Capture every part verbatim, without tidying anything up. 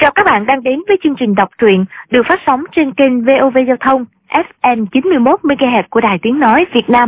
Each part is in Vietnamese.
Chào các bạn đang đến với chương trình đọc truyện được phát sóng trên kênh vê o vê Giao thông ép em chín mươi mốt mê ga héc của Đài Tiếng Nói Việt Nam.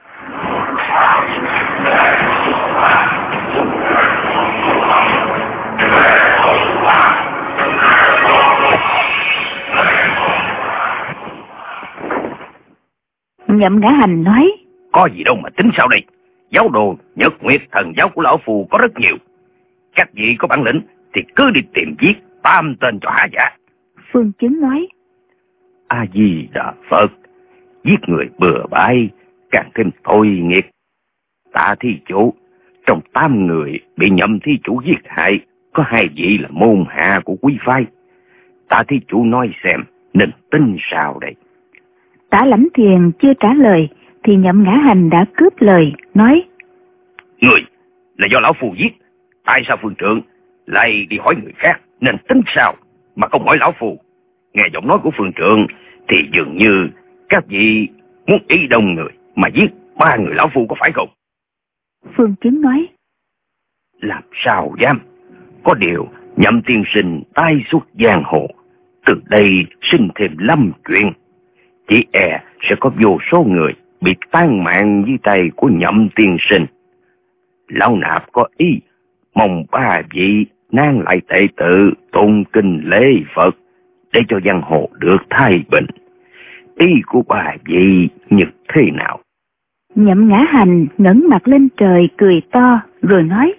Nhậm Ngã Hành nói: Có gì đâu mà tính sao đây? Giáo đồ Nhật Nguyệt Thần giáo của lão phù có rất nhiều. Các vị có bản lĩnh thì cứ đi tìm giết tam tên cho hạ dạ. Phương Chứng nói: A Di Đà Phật, giết người bừa bãi càng thêm tội nghiệp. Tạ thí chủ, trong tám người bị Nhậm thí chủ giết hại, có hai vị là môn hạ của quý phái. Tạ thí chủ nói xem nên tin sao đây? Tả Lãnh Thiền chưa trả lời thì Nhậm Ngã Hành đã cướp lời nói: Người là do lão phù giết, tại sao phương trượng lại đi hỏi người khác nên tính sao mà không hỏi lão phù? Nghe giọng nói của phương trượng thì dường như các vị muốn ý đông người mà giết ba người lão phù, có phải không? Phương Chứng nói: Làm sao dám? Có điều Nhậm tiên sinh tai xuất giang hồ, từ đây sinh thêm lâm chuyện, chỉ e sẽ có vô số người bị tán mạng dưới tay của Nhậm tiên sinh. Lão nạp có ý mong ba vị nan lại tệ tự tôn kinh lễ Phật để cho giang hồ được thái bình. Ý của ba vị như thế nào? Nhậm Ngã Hành ngẩng mặt lên trời cười to rồi nói: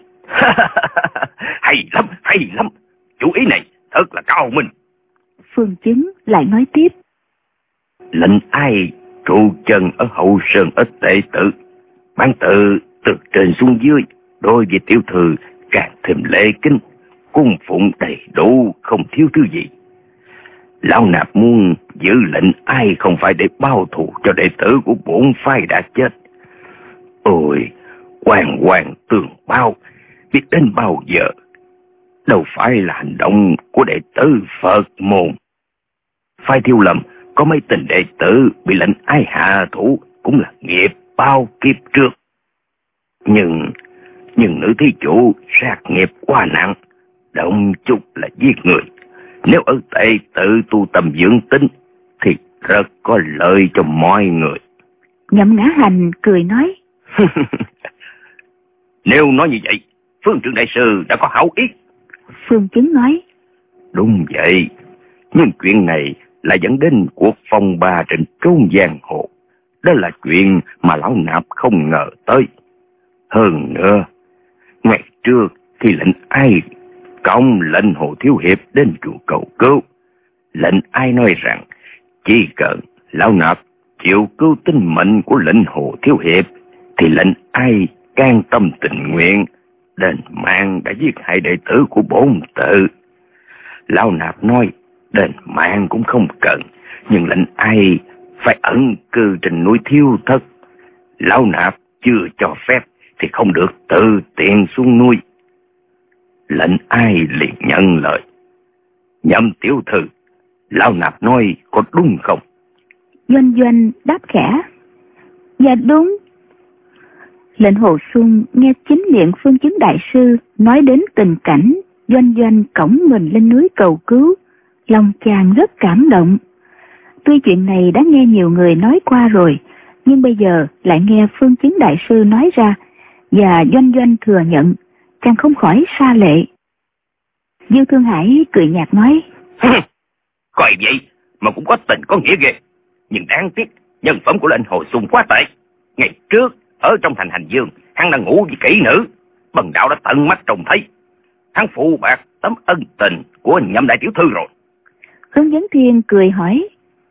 Hay lắm, hay lắm, chủ ý này thật là cao minh. Phương Chứng lại nói tiếp: Lệnh ai trụ chân ở hậu sơn ở tệ tự, bản tự từ trên xuống dưới đối với tiểu thư càng thêm lễ kính, cung phụng đầy đủ, không thiếu thứ gì. Lão nạp muốn giữ lệnh ai không phải để bao thù cho đệ tử của bổn phái đã chết. Ôi, hoàng hoàng tường bao, biết đến bao giờ? Đâu phải là hành động của đệ tử Phật môn. Phái Thiếu Lâm có mấy tình đệ tử bị lệnh ai hạ thủ cũng là nghiệp bao kiếp trước. Nhưng, nhưng nữ thí chủ sát nghiệp quá nặng, động chút là giết người. Nếu ở tệ tự tu tâm dưỡng tính thì rất có lợi cho mọi người. Nhậm Ngã Hành cười nói: Nếu nói như vậy, Phương Trượng đại sư đã có hảo ý. Phương Chứng nói: Đúng vậy, nhưng chuyện này lại dẫn đến cuộc phong ba trên trốn giang hồ. Đó là chuyện mà lão nạp không ngờ tới. Hơn nữa, ngày trước thì lệnh ai công lệnh Hồ Thiếu Hiệp đến chùa cầu cứu. Lệnh ai nói rằng chỉ cần lão nạp chịu cứu tính mệnh của lệnh Hồ Thiếu Hiệp thì lệnh ai can tâm tình nguyện đền mạng đã giết hại đệ tử của bổn tự. Lão nạp nói đền mạng cũng không cần, nhưng lệnh ai phải ẩn cư trên núi Thiếu Thất. Lão nạp chưa cho phép thì không được tự tiện xuống núi. Lệnh ai liền nhận lời. Nhậm tiểu thư, lão nạp nói có đúng không? Doanh Doanh đáp khẽ: Dạ đúng. Lệnh Hồ Xuân nghe chính miệng Phương Chứng đại sư nói đến tình cảnh Doanh Doanh cõng mình lên núi cầu cứu, lòng chàng rất cảm động. Tuy chuyện này đã nghe nhiều người nói qua rồi, nhưng bây giờ lại nghe Phương Chứng đại sư nói ra và Doanh Doanh thừa nhận, chàng không khỏi sa lệ. Dư Thương Hải cười nhạt nói: Coi vậy mà cũng có tình có nghĩa ghê. Nhưng đáng tiếc nhân phẩm của lệnh Hồ Xuân quá tệ. Ngày trước ở trong thành Hành Dương, hắn đang ngủ với kỹ nữ, bần đạo đã tận mắt trông thấy. Hắn phụ bạc tấm ân tình của Nhậm đại tiểu thư rồi. Hướng Vấn Thiên cười hỏi: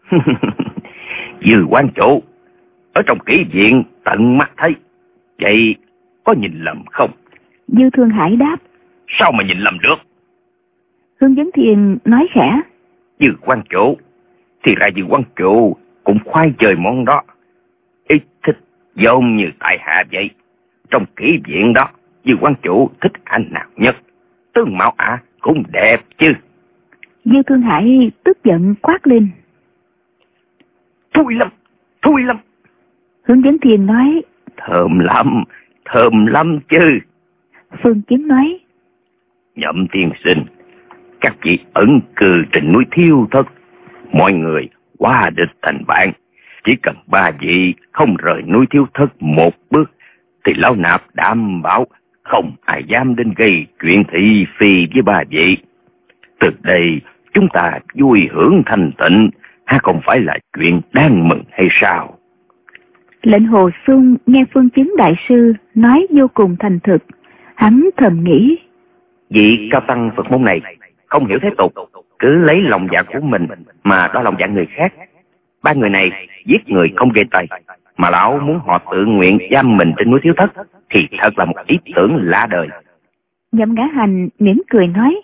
Dư quan chủ ở trong kỹ viện tận mắt thấy, vậy có nhìn lầm không? Dư Thương Hải đáp: Sao mà nhìn lầm được? Hướng Vấn Thiên nói khẽ: Dư quan chủ thì ra Dư quan chủ cũng khoái chơi món đó, ít thích giống như tại hạ vậy. Trong kỹ viện đó, Dư quan chủ thích anh nào nhất? Tướng mạo ả à, cũng đẹp chứ. Dư Thương Hải tức giận quát lên: Thui lắm, thui lắm. Hướng Vấn Thiên nói: Thơm lắm, thơm lắm chứ. Phương Chứng nói: Nhậm tiên sinh, các vị ẩn cư trên núi Thiêu Thất. Mọi người qua địch thành bạn. Chỉ cần ba vị không rời núi Thiêu Thất một bước, thì lão nạp đảm bảo không ai dám đến gây chuyện thị phi với ba vị. Từ đây chúng ta vui hưởng thanh tịnh, ha không phải là chuyện đáng mừng hay sao? Lệnh Hồ Xuân nghe Phương Chứng đại sư nói vô cùng thành thực, hắn thầm nghĩ: Vị cao tăng Phật môn này không hiểu thế tục, cứ lấy lòng dạ của mình mà đo lòng dạ người khác. Ba người này giết người không gây tay, mà lão muốn họ tự nguyện giam mình trên núi Thiếu Thất, thì thật là một ý tưởng lạ đời. Nhậm Ngã Hành mỉm cười nói: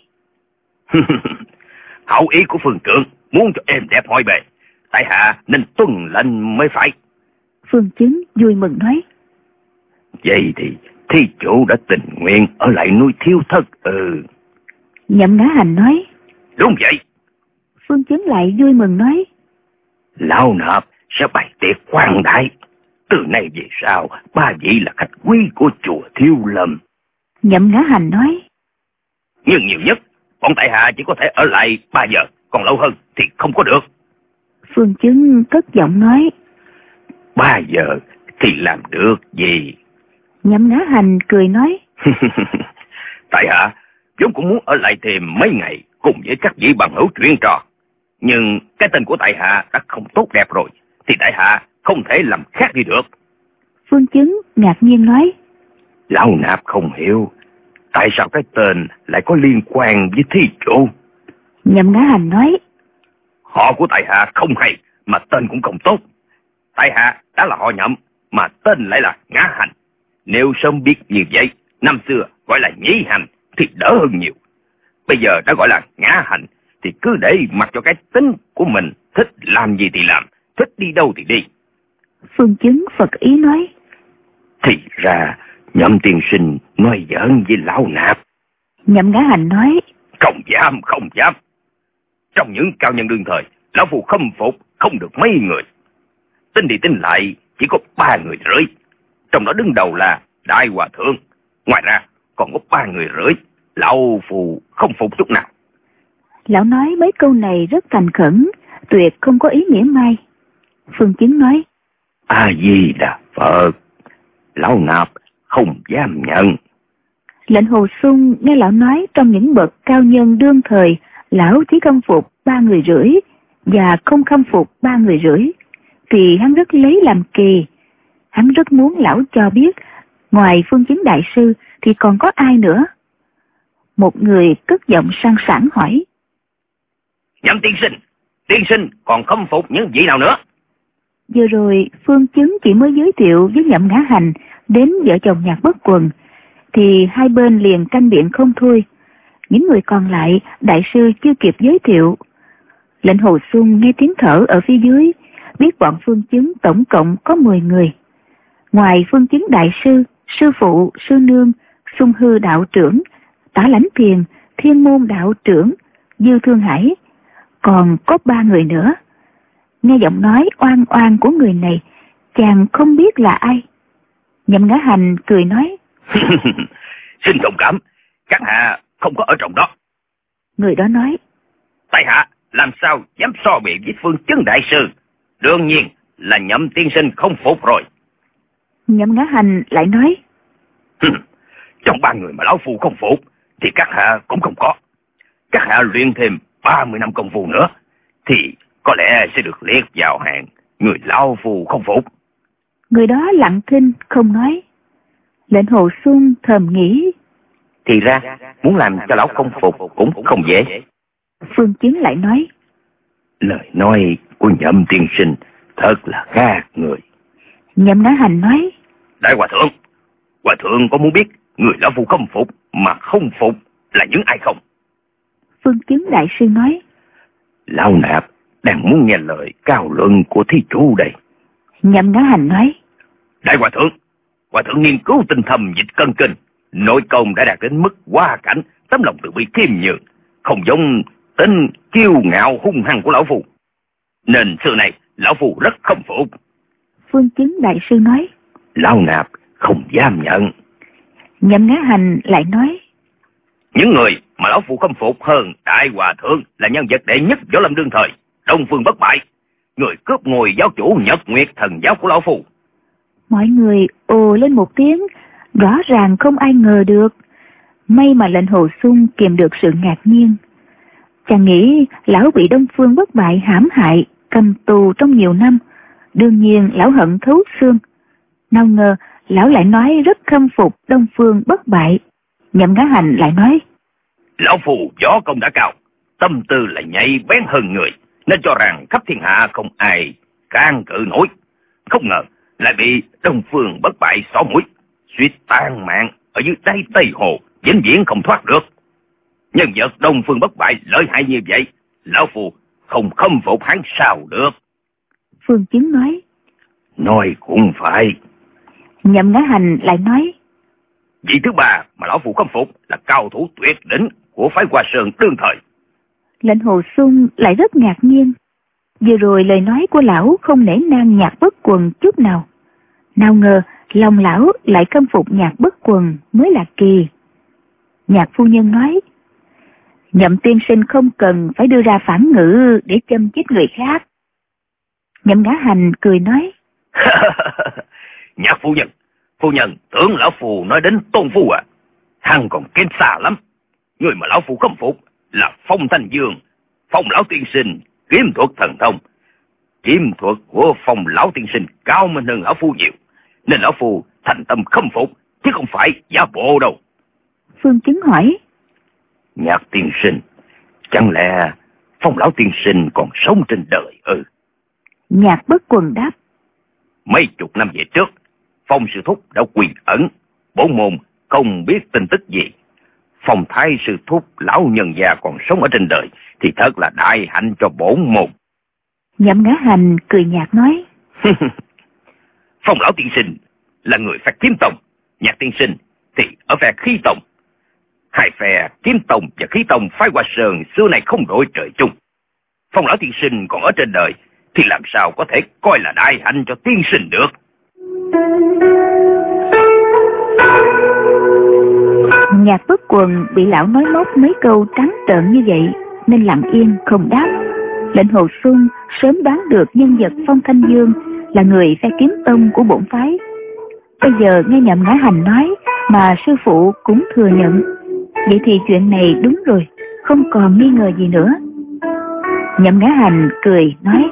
Hậu ý của Phương Trượng muốn cho em đẹp hỏi bề, tại hạ nên tuân lệnh mới phải. Phương Chứng vui mừng nói: Vậy thì thí chủ đã tình nguyện ở lại núi Thiếu Thất. Ừ. Nhậm Ngã Hành nói: Đúng vậy. Phương Chứng lại vui mừng nói: Lão nạp sẽ bày tiệc quan đại. Từ nay về sau, ba vị là khách quý của chùa Thiếu Lâm. Nhậm Ngã Hành nói: Nhưng nhiều nhất, bọn tại hạ chỉ có thể ở lại ba giờ, còn lâu hơn thì không có được. Phương Chứng cất giọng nói: Ba giờ thì làm được gì? Nhậm Ngã Hành cười nói: Tại hạ vốn cũng muốn ở lại thêm mấy ngày cùng với các vị bằng hữu chuyện trò. Nhưng cái tên của tại hạ đã không tốt đẹp rồi, thì tại hạ không thể làm khác đi được. Phương Chứng ngạc nhiên nói: Lão nạp không hiểu, tại sao cái tên lại có liên quan với thí chủ? Nhậm Ngã Hành nói: Họ của tại hạ không hay, mà tên cũng không tốt. Tại hạ đã là họ Nhậm, mà tên lại là Ngã Hành. Nếu sớm biết như vậy, năm xưa gọi là Nhĩ Hành thì đỡ hơn nhiều. Bây giờ đã gọi là Ngã Hành, thì cứ để mặc cho cái tính của mình, thích làm gì thì làm, thích đi đâu thì đi. Phương Chứng Phật ý nói: Thì ra Nhậm tiên sinh nói giỡn với lão nạp. Nhậm Ngã Hành nói: Không dám, không dám. Trong những cao nhân đương thời, lão phu khâm phục không được mấy người. Tính đi tính lại chỉ có ba người rưỡi. Trong đó đứng đầu là Đại Hòa Thượng. Ngoài ra còn có ba người rưỡi, lão phu không phục chút nào. Lão nói mấy câu này rất thành khẩn, tuyệt không có ý nghĩa mai. Phương Chứng nói: A Di Đà Phật. Lão nạp không dám nhận. Lệnh Hồ Xuân nghe lão nói trong những bậc cao nhân đương thời, lão chỉ khâm phục ba người rưỡi và không khâm phục ba người rưỡi, thì hắn rất lấy làm kỳ. Hắn rất muốn lão cho biết ngoài Phương Chứng đại sư thì còn có ai nữa. Một người cất giọng sang sảng hỏi: Nhậm tiên sinh, tiên sinh còn khâm phục những vị nào nữa? Vừa rồi Phương Chứng chỉ mới giới thiệu với Nhậm Ngã Hành đến vợ chồng Nhạc Bất Quần, thì hai bên liền tranh biện không thôi. Những người còn lại đại sư chưa kịp giới thiệu. Lệnh Hồ Xuân nghe tiếng thở ở phía dưới, biết bọn Phương Chứng tổng cộng có mười người. Ngoài Phương Chứng đại sư, sư phụ, sư nương, Sung Hư đạo trưởng, Tả Lãnh Thiền, Thiên Môn đạo trưởng, Dư Thương Hải, còn có ba người nữa. Nghe giọng nói oan oan của người này, chàng không biết là ai. Nhậm Ngã Hành cười nói: Xin thông cảm, các hạ không có ở trong đó. Người đó nói: Tại hạ làm sao dám so bì với Phương Chứng đại sư? Đương nhiên là Nhậm tiên sinh không phục rồi. Nhậm Ngã Hành lại nói: Trong ba người mà lão phu không phục thì các hạ cũng không có. Các hạ luyện thêm ba mươi năm công phu nữa thì có lẽ sẽ được liệt vào hàng người lão phu không phục. Người đó lặng thinh không nói. Lệnh Hồ Xuân thầm nghĩ: Thì ra muốn làm cho lão không phục cũng không dễ. Phương Chứng lại nói: Lời nói của Nhậm tiên sinh thật là khác người. Nhậm Ngã Hành nói: Đại Hòa Thượng, Hòa Thượng có muốn biết người lão phu không phục mà không phục là những ai không? Phương Chứng đại sư nói: Lão nạp đang muốn nghe lời cao luận của thí chủ đây. Nhậm Ngã Hành nói: Đại Hòa Thượng, Hòa Thượng nghiên cứu tinh thầm dịch cân kinh, nội công đã đạt đến mức hoa cảnh, tấm lòng từ bi khiêm nhường, không giống tính kiêu ngạo hung hăng của lão phu, nên xưa này lão phu rất không phục. Phương Chứng đại sư nói: Lão nạp không dám nhận. Nhậm Ngã Hành lại nói: Những người mà lão phu khâm phục hơn đại hòa thượng là nhân vật đệ nhất võ lâm đương thời, Đông Phương Bất Bại, người cướp ngôi giáo chủ Nhật Nguyệt Thần giáo của lão phu. Mọi người ồ lên một tiếng, rõ ràng không ai ngờ được. May mà lệnh Hồ Xuân kìm được sự ngạc nhiên. Chàng nghĩ lão bị Đông Phương Bất Bại hãm hại, cầm tù trong nhiều năm, đương nhiên lão hận thấu xương. Nào ngờ lão lại nói rất khâm phục Đông Phương Bất Bại. Nhậm Ngã Hành lại nói: Lão phu võ công đã cao, tâm tư là nhạy bén hơn người, nên cho rằng khắp thiên hạ không ai can cự nổi. Không ngờ lại bị Đông Phương Bất Bại xỏ mũi, suýt tan mạng ở dưới đáy Tây Hồ, vĩnh viễn không thoát được. Nhân vật Đông Phương Bất Bại lợi hại như vậy, lão phu không khâm phục hắn sao được. Phương Chứng nói: Nói cũng phải. Nhậm Ngã Hành lại nói: Vị thứ ba mà lão phu khâm phục là cao thủ tuyệt đỉnh của phái Hoa Sơn đương thời. Lệnh Hồ Xuân lại rất ngạc nhiên. Vừa rồi lời nói của lão không nể nang Nhạc Bất Quần chút nào. Nào ngờ lòng lão lại khâm phục Nhạc Bất Quần mới là kỳ. Nhạc phu nhân nói: Nhậm tiên sinh không cần phải đưa ra phản ngữ để châm chích người khác. Nhậm Ngã Hành cười nói: Nhạc phu nhân, phu nhân tưởng lão phu nói đến Tôn Phu à? Hắn còn kém xa lắm. Người mà lão phu khâm phục là Phong Thanh Dương, Phong lão tiên sinh kiếm thuật thần thông. Kiếm thuật của Phong lão tiên sinh cao minh hơn lão phu nhiều, nên lão phu thành tâm khâm phục, chứ không phải giả bộ đâu. Phương Chứng hỏi: Nhạc tiên sinh, chẳng lẽ Phong lão tiên sinh còn sống trên đời ư? Ừ. Nhạc Bất Quần đáp: Mấy chục năm về trước, Phong sư thúc đã quyền ẩn, bổn môn không biết tin tức gì. Phong thái sư thúc lão nhân già còn sống ở trên đời thì thật là đại hạnh cho bổn môn. Nhậm Ngã Hành cười nhạt nói: Phong lão tiên sinh là người phái kiếm tông, Nhạc tiên sinh thì ở phe khí tông. Hai phe kiếm tông và khí tông phái Hoa Sơn xưa này không đổi trời chung. Phong lão tiên sinh còn ở trên đời thì làm sao có thể coi là đại hạnh cho tiên sinh được. Nhạc Bất Quần bị lão nói móc mấy câu trắng trợn như vậy nên lặng yên không đáp. Lệnh Hồ Xuân sớm đoán được nhân vật Phong Thanh Dương là người phe kiếm tông của bổn phái. Bây giờ nghe Nhậm Ngã Hành nói mà sư phụ cũng thừa nhận, vậy thì chuyện này đúng rồi, không còn nghi ngờ gì nữa. Nhậm Ngã Hành cười nói: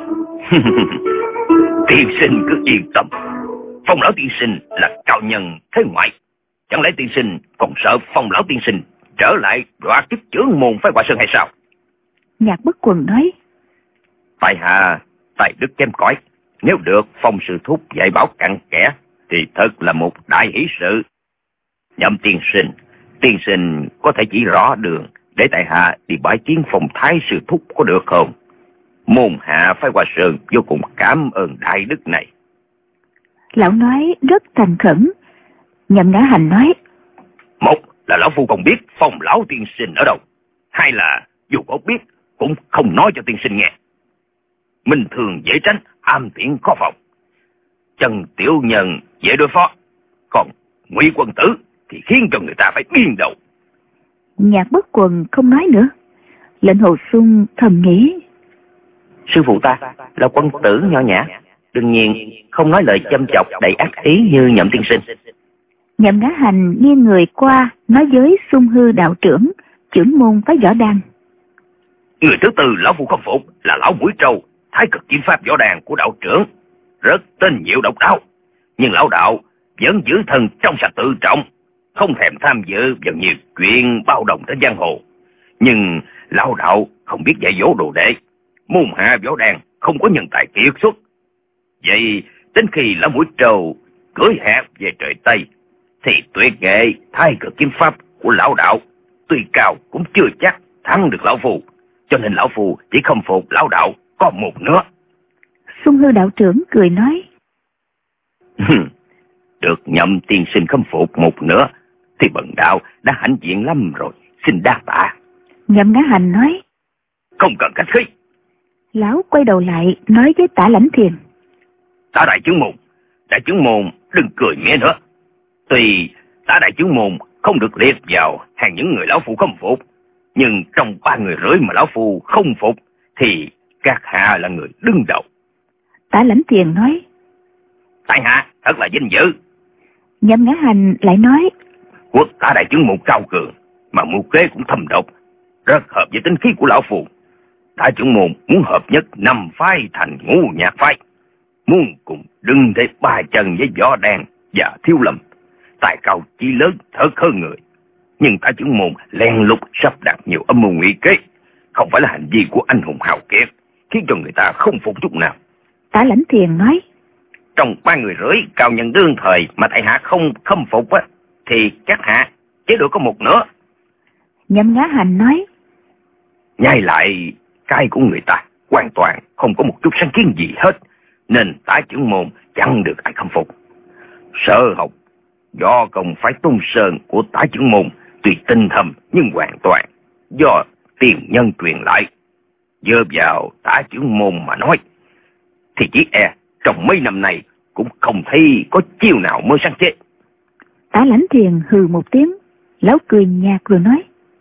Tiên sinh cứ yên tâm, Phong lão tiên sinh là cao nhân thế ngoại, chẳng lẽ tiên sinh còn sợ Phong lão tiên sinh trở lại đoạt chức trưởng môn phái Hoa Sơn hay sao? Nhạc Bất Quần nói: Tại hạ tài đức kém cỏi, nếu được Phong sư thúc dạy bảo cặn kẽ thì thật là một đại hỷ sự. Nhậm tiên sinh, tiên sinh có thể chỉ rõ đường để tại hạ đi bái kiến Phong thái sư thúc có được không? Môn hạ phái Hoa Sơn vô cùng cảm ơn đại đức này. Lão nói rất thành khẩn. Nhậm Ngã Hành nói: Một là lão phu không biết Phong lão tiên sinh ở đâu, hai là dù có biết cũng không nói cho tiên sinh nghe. Minh thường dễ tránh, am tiện khó phòng. Trần tiểu nhân dễ đối phó, còn Ngụy quân tử thì khiến cho người ta phải điên đầu. Nhạc Bất Quần không nói nữa. Lệnh Hồ Xuân thầm nghĩ: Sư phụ ta là quân tử nho nhã, đương nhiên không nói lời châm chọc đầy ác ý như Nhậm tiên sinh. Nhậm Ngã Hành nghiêng người qua nói với Xung Hư đạo trưởng, trưởng môn phái Võ Đàn: Người thứ tư lão phu khâm phục là lão Mũi Trâu, thái cực kiếm pháp Võ Đàn của đạo trưởng, rất tinh diệu độc đáo, nhưng lão đạo vẫn giữ thân trong sạch tự trọng, không thèm tham dự vào nhiều chuyện bao đồng trên giang hồ. Nhưng lão đạo không biết dạy dỗ đồ đệ, môn hạ Võ Đàn không có nhân tài kiệt xuất. Vậy đến khi lão Mũi Trâu cưỡi hạt về trời Tây thì tuyệt nghệ thái cực kiếm pháp của lão đạo tuy cao cũng chưa chắc thắng được lão phu, cho nên lão phu chỉ khâm phục lão đạo có một nữa. Xung Hư đạo trưởng cười nói: Được Nhậm tiên sinh khâm phục một nữa thì bần đạo đã hãnh diện lắm rồi, xin đa tạ. Nhậm Ngã Hành nói: Không cần khách khí. Lão quay đầu lại nói với Tả Lãnh Thiền: Tả đại chứng môn, đại chứng môn đừng cười nhẹ nữa. Tuy Tả đại chứng môn không được liệt vào hàng những người lão phu khâm phục, Nhưng trong ba người rưỡi mà lão phu không phục thì các hạ là người đứng đầu. Tả Lãnh Thiền nói: Tại hạ thật là vinh dự. Nhậm Ngã Hành lại nói: Quốc tả đại chứng môn cao cường, mà mưu kế cũng thâm độc, rất hợp với tính khí của lão phu. Tả trưởng môn muốn hợp nhất năm phái thành ngũ nhạc phái, muốn cùng đừng để ba chân với Võ Đan và Thiếu Lâm, tài cao chí lớn thật hơn người. Nhưng tả trưởng môn len lút sắp đặt nhiều âm mưu ngụy kế, không phải là hành vi của anh hùng hào kiệt, khiến cho người ta không phục chút nào. Tả Lãnh Thiền nói: Trong ba người rưỡi cao nhân đương thời mà tại hạ không khâm phục á, thì các hạ chỉ được có một nữa. Nhậm Ngã Hành nói: Nhai lại cái của người ta hoàn toàn không có một chút sáng kiến gì hết, nên tả trưởng môn chẳng được ai khâm phục. Sở học do công phái Tôn Sơn của tả trưởng môn tuy tinh thầm nhưng hoàn toàn do tiền nhân truyền lại. Dơ vào tả trưởng môn mà nói thì chỉ e trong mấy năm này cũng không thấy có chiêu nào mới sáng chế. Tả Lãnh Thiền hừ một tiếng, lão cười nhạt rồi nói: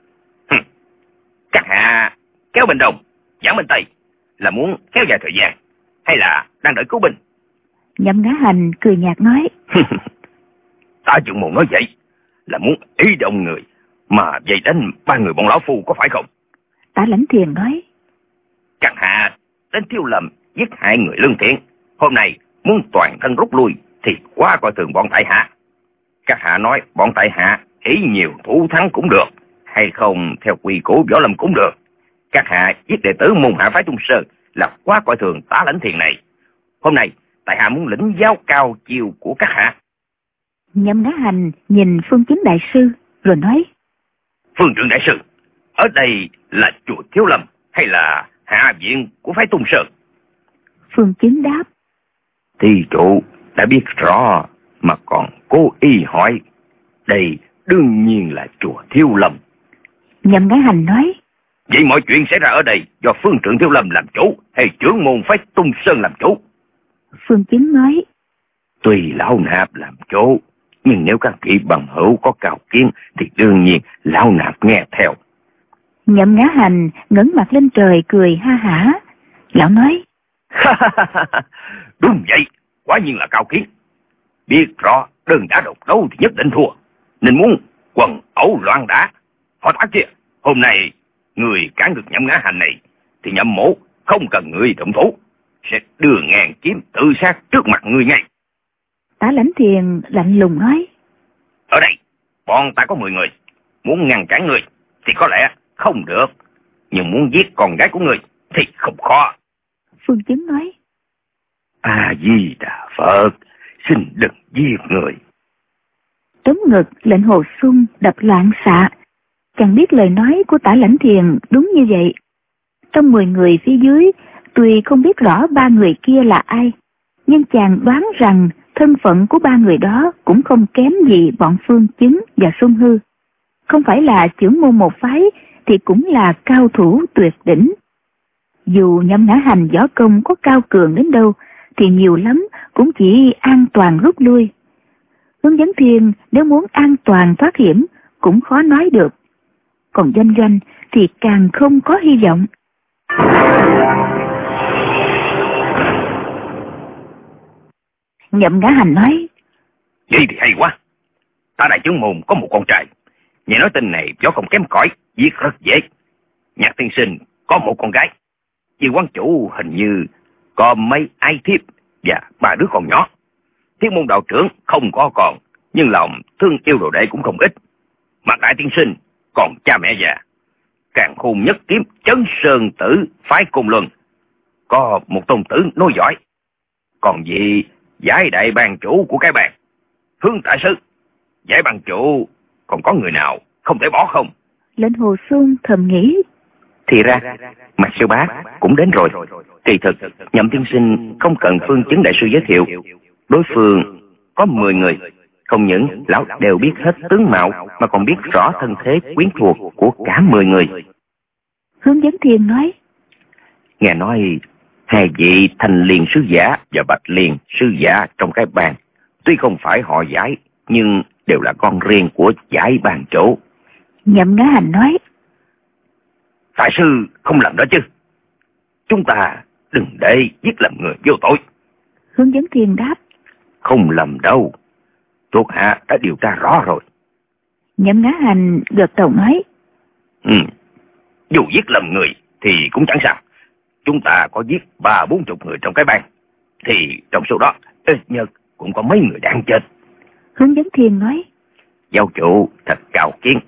Các hạ kéo bên đông giảm bên tây là muốn kéo dài thời gian hay là đang đợi cứu binh? Nhậm Ngã Hành cười nhạt nói: Tả trưởng môn nói vậy là muốn ý động người mà dày đánh ba người bọn lão phu có phải không? Tả Lãnh Thiền nói: Các hạ đến Thiếu Lâm giết hại người lương thiện, hôm nay muốn toàn thân rút lui thì quá coi thường bọn tại hạ. Các hạ nói bọn tại hạ ý nhiều thủ thắng cũng được, hay không theo quy củ Võ Lâm cũng được. Các hạ giết đệ tử môn hạ phái Trung Sơn là quá coi thường Tả Lãnh Thiền này. Hôm nay tại hạ muốn lĩnh giáo cao chiêu của các hạ. Nhậm Ngã Hành nhìn Phương Chứng đại sư rồi nói: Phương Trượng đại sư, ở đây là chùa Thiếu Lâm hay là hạ viện của phái Tung Sơn? Phương Chứng đáp: Thí chủ đã biết rõ mà còn cố ý hỏi, đây đương nhiên là chùa Thiếu Lâm. Nhậm Ngã Hành nói: Vậy mọi chuyện xảy ra ở đây do Phương Trượng Thiếu Lâm làm chủ hay trưởng môn phái Tung Sơn làm chủ? Phương Chứng nói: Tùy lão nạp làm chủ, nhưng nếu các vị bằng hữu có cao kiến thì đương nhiên lão nạp nghe theo. Nhậm Ngã Hành ngẩng mặt lên trời cười ha hả. Lão nói: Đúng vậy, quả nhiên là cao kiến. Biết rõ đơn đã độc đấu thì nhất định thua, nên muốn quần ẩu loạn đả. Họ Tả kia, hôm nay người cản được Nhậm Ngã Hành này thì Nhậm mỗ không cần người động thủ, sẽ đưa ngàn kiếm tự sát trước mặt người ngay. Tả Lãnh Thiền lạnh lùng nói: Ở đây bọn ta có mười người, muốn ngăn cản người thì có lẽ không được, nhưng muốn giết con gái của người thì không khó. Phương Chứng nói: A Di Đà Phật, xin đừng giết người. Tống ngực lệnh Hồ Xuân đập loạn xạ, chẳng biết lời nói của Tả Lãnh Thiền đúng như vậy. Trong mười người phía dưới, tuy không biết rõ ba người kia là ai, nhưng chàng đoán rằng thân phận của ba người đó cũng không kém gì bọn Phương Chứng và Xuân Hư. Không phải là trưởng môn một phái thì cũng là cao thủ tuyệt đỉnh. Dù Nhậm Ngã Hành võ công có cao cường đến đâu thì nhiều lắm cũng chỉ an toàn rút lui. Hướng Dẫn Thiên nếu muốn an toàn thoát hiểm cũng khó nói được. Còn Doanh Doanh thì càng không có hy vọng. Nhậm Ngã Hành nói: Vậy thì hay quá. Ta đại chứng môn có một con trai, nghe nói tin này võ không kém cỏi, giết rất dễ. Nhạc tiên sinh có một con gái, vì quan chủ hình như có mấy ái thiếp và ba đứa con nhỏ. Thiên môn đạo trưởng không có con, nhưng lòng thương yêu đồ đệ cũng không ít. Mặt đại tiên sinh còn cha mẹ già, càng khôn nhất kiếm Chấn Sơn Tử phái Côn Luân, có một tôn tử nối dõi. Còn gì giải đại bàn chủ của cái bàn, Hướng đại sư, giải bàn chủ còn có người nào không thể bỏ không? Lệnh Hồ Xuân thầm nghĩ: Thì ra Mạc Sư Bá cũng đến rồi. Kỳ thực Nhậm tiên sinh không cần Phương Chứng đại sư giới thiệu, đối phương có mười người, không những lão đều biết hết tướng mạo mà còn biết rõ thân thế quyến thuộc của cả mười người. Hướng Dẫn Thiên nói: Nghe nói hai vị Thành Liền sứ giả và Bạch Liền sứ giả trong cái bàn tuy không phải họ Giải, nhưng đều là con riêng của Giải bàn chủ. Nhậm Ngã Hành nói: Đại sư không làm đó chứ? Chúng ta đừng để giết lầm người vô tội. Hướng dẫn thiên đáp. Không lầm đâu, thuộc hạ đã điều tra rõ rồi. Nhậm Ngã Hành gật đầu nói. Ừ, dù giết lầm người thì cũng chẳng sao. Chúng ta có giết ba bốn chục người trong cái bang, thì trong số đó ít nhất cũng có mấy người đang chết. Hướng dẫn thiên nói. Giáo chủ thật cao kiến.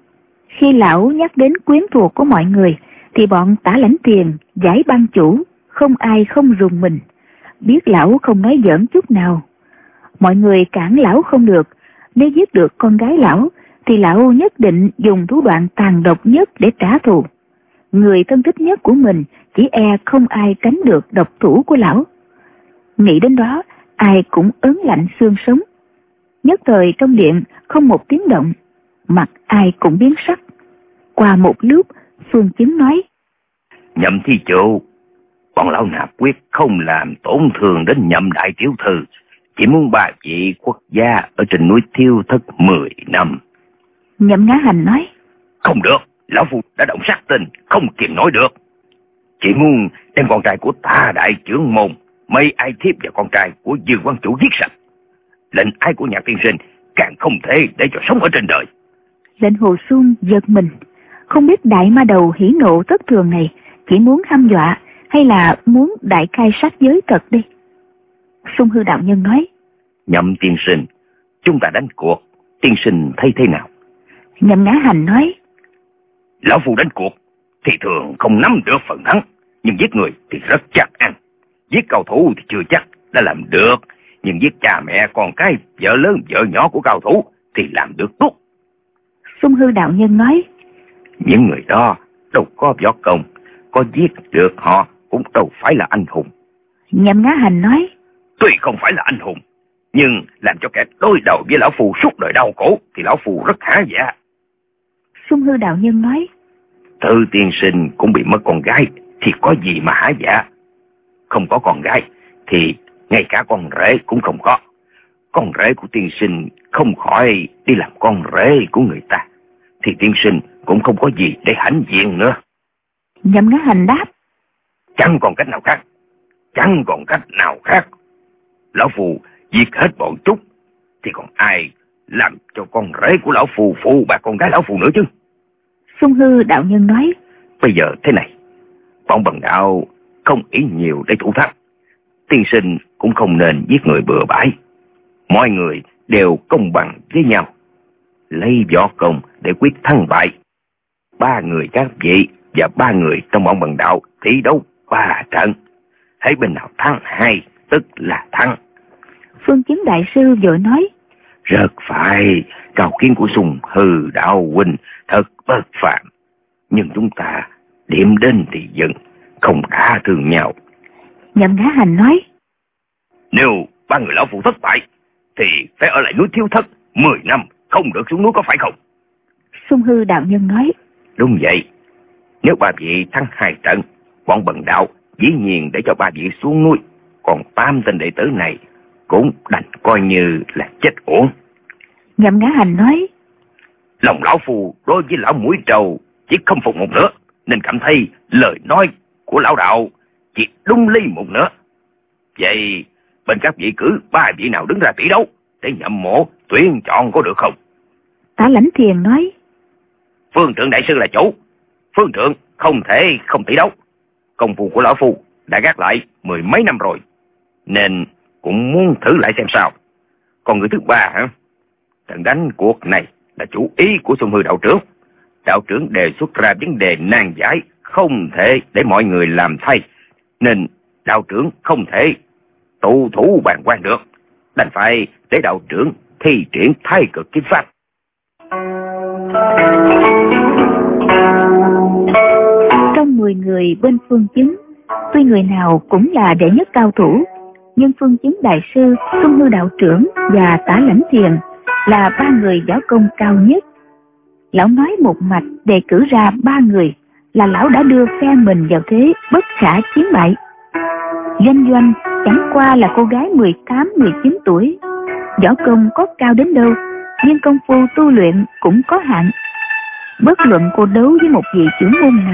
Khi lão nhắc đến quyến thuộc của mọi người, thì bọn Tả Lãnh Thiền, Giải Ban chủ, không ai không rùng mình. Biết lão không nói giỡn chút nào. Mọi người cản lão không được. Nếu giết được con gái lão, thì lão nhất định dùng thủ đoạn tàn độc nhất để trả thù. Người thân thích nhất của mình chỉ e không ai tránh được độc thủ của lão. Nghĩ đến đó, ai cũng ớn lạnh xương sống. Nhất thời trong điện không một tiếng động, mặt ai cũng biến sắc. Qua một lúc, Phương Chứng nói. Nhậm thi chủ, bọn lão nạp quyết không làm tổn thương đến Nhậm đại tiểu thư, chỉ muốn bà vị quốc gia ở trên núi thiêu thất mười năm. Nhậm Ngã Hành nói. Không được, lão phu đã động sát tình, không kiềm nổi được. Chỉ muốn đem con trai của ta đại trưởng môn, mấy ai thiếp và con trai của Dương quan chủ giết sạch. Lệnh ái của Nhạc tiên sinh càng không thể để cho sống ở trên đời. Lệnh Hồ Xuân giật mình, không biết đại ma đầu hỉ nộ thất thường này chỉ muốn hăm dọa hay là muốn đại khai sát giới thật đi. Sung Hư đạo nhân nói. Nhậm tiên sinh, chúng ta đánh cuộc, tiên sinh thấy thế nào? Nhậm Ngã Hành nói. Lão phu đánh cuộc thì thường không nắm được phần thắng, nhưng giết người thì rất chắc ăn. Giết cao thủ thì chưa chắc đã làm được, nhưng giết cha mẹ con cái, vợ lớn vợ nhỏ của cao thủ thì làm được tốt. Sung Hư đạo nhân nói. Những người đó đâu có võ công, có giết được họ cũng đâu phải là anh hùng. Nhậm Ngã Hành nói. Tuy không phải là anh hùng, nhưng làm cho kẻ đối đầu với lão phu suốt đời đau khổ thì lão phu rất hả dạ. Sung Hư đạo nhân nói. Thư tiên sinh cũng bị mất con gái thì có gì mà hả dạ. Không có con gái thì ngay cả con rể cũng không có. Con rể của tiên sinh không khỏi đi làm con rể của người ta, thì tiên sinh cũng không có gì để hãnh diện nữa. Nhậm Ngã Hành đáp. Chẳng còn cách nào khác, chẳng còn cách nào khác. Lão phu giết hết bọn chúng thì còn ai làm cho con rể của lão phu phụ bạc con gái lão phu nữa chứ. Sung Hư đạo nhân nói. Bây giờ thế này, bọn Bần đạo không ý nhiều để thủ thắng, tiên sinh cũng không nên giết người bừa bãi. Mọi người đều công bằng với nhau, lấy võ công để quyết thắng bại. Ba người các vị và ba người trong bọn Bần đạo thi đấu ba trận, thấy bên nào thắng hai tức là thắng. Phương Chứng đại sư vội nói. Rất phải, cao kiến của Sung Hư đạo huynh thật bất phàm, nhưng chúng ta điểm đến thì dừng, không đả thương nhau. Nhậm Ngã Hành nói. Nếu ba người lão phụ thất bại thì phải ở lại núi thiêu thất mười năm, không được xuống núi, có phải không? Sung Hư đạo nhân nói. Đúng vậy, nếu ba vị thắng hai trận, bọn Bần đạo dĩ nhiên để cho ba vị xuống núi, còn tám tên đệ tử này cũng đành coi như là chết uổng. Nhậm Ngã Hành nói. Lòng lão phu đối với lão mũi trầu chỉ không phục một nữa, nên cảm thấy lời nói của lão đạo chỉ đúng lý một nữa. Vậy bên các vị cử ba vị nào đứng ra tỷ đấu để Nhậm mộ tuyển chọn có được không? Tả Lãnh Thiền nói. Phương Trượng đại sư là chủ, Phương Trượng không thể không tỷ đấu. Công phu của lão phu đã gác lại mười mấy năm rồi, nên cũng muốn thử lại xem sao. Còn người thứ ba hả? Trận đánh cuộc này là chủ ý của Sung Hư đạo trưởng. Đạo trưởng đề xuất ra vấn đề nan giải, không thể để mọi người làm thay, nên đạo trưởng không thể tụ thủ bàn quan được, đành phải để đạo trưởng thi triển Thái Cực kiếm pháp. Trong mười người bên Phương Chứng, tuy người nào cũng là đệ nhất cao thủ, nhưng Phương Chứng đại sư, Sung Hư đạo trưởng và Tả Lãnh Thiền là ba người võ công cao nhất. Lão nói một mạch đề cử ra ba người là lão đã đưa phe mình vào thế bất khả chiến bại. Doanh Doanh chẳng qua là cô gái mười tám mười chín tuổi, võ công có cao đến đâu, nhưng công phu tu luyện cũng có hạn. Bất luận cô đấu với một vị trưởng môn nào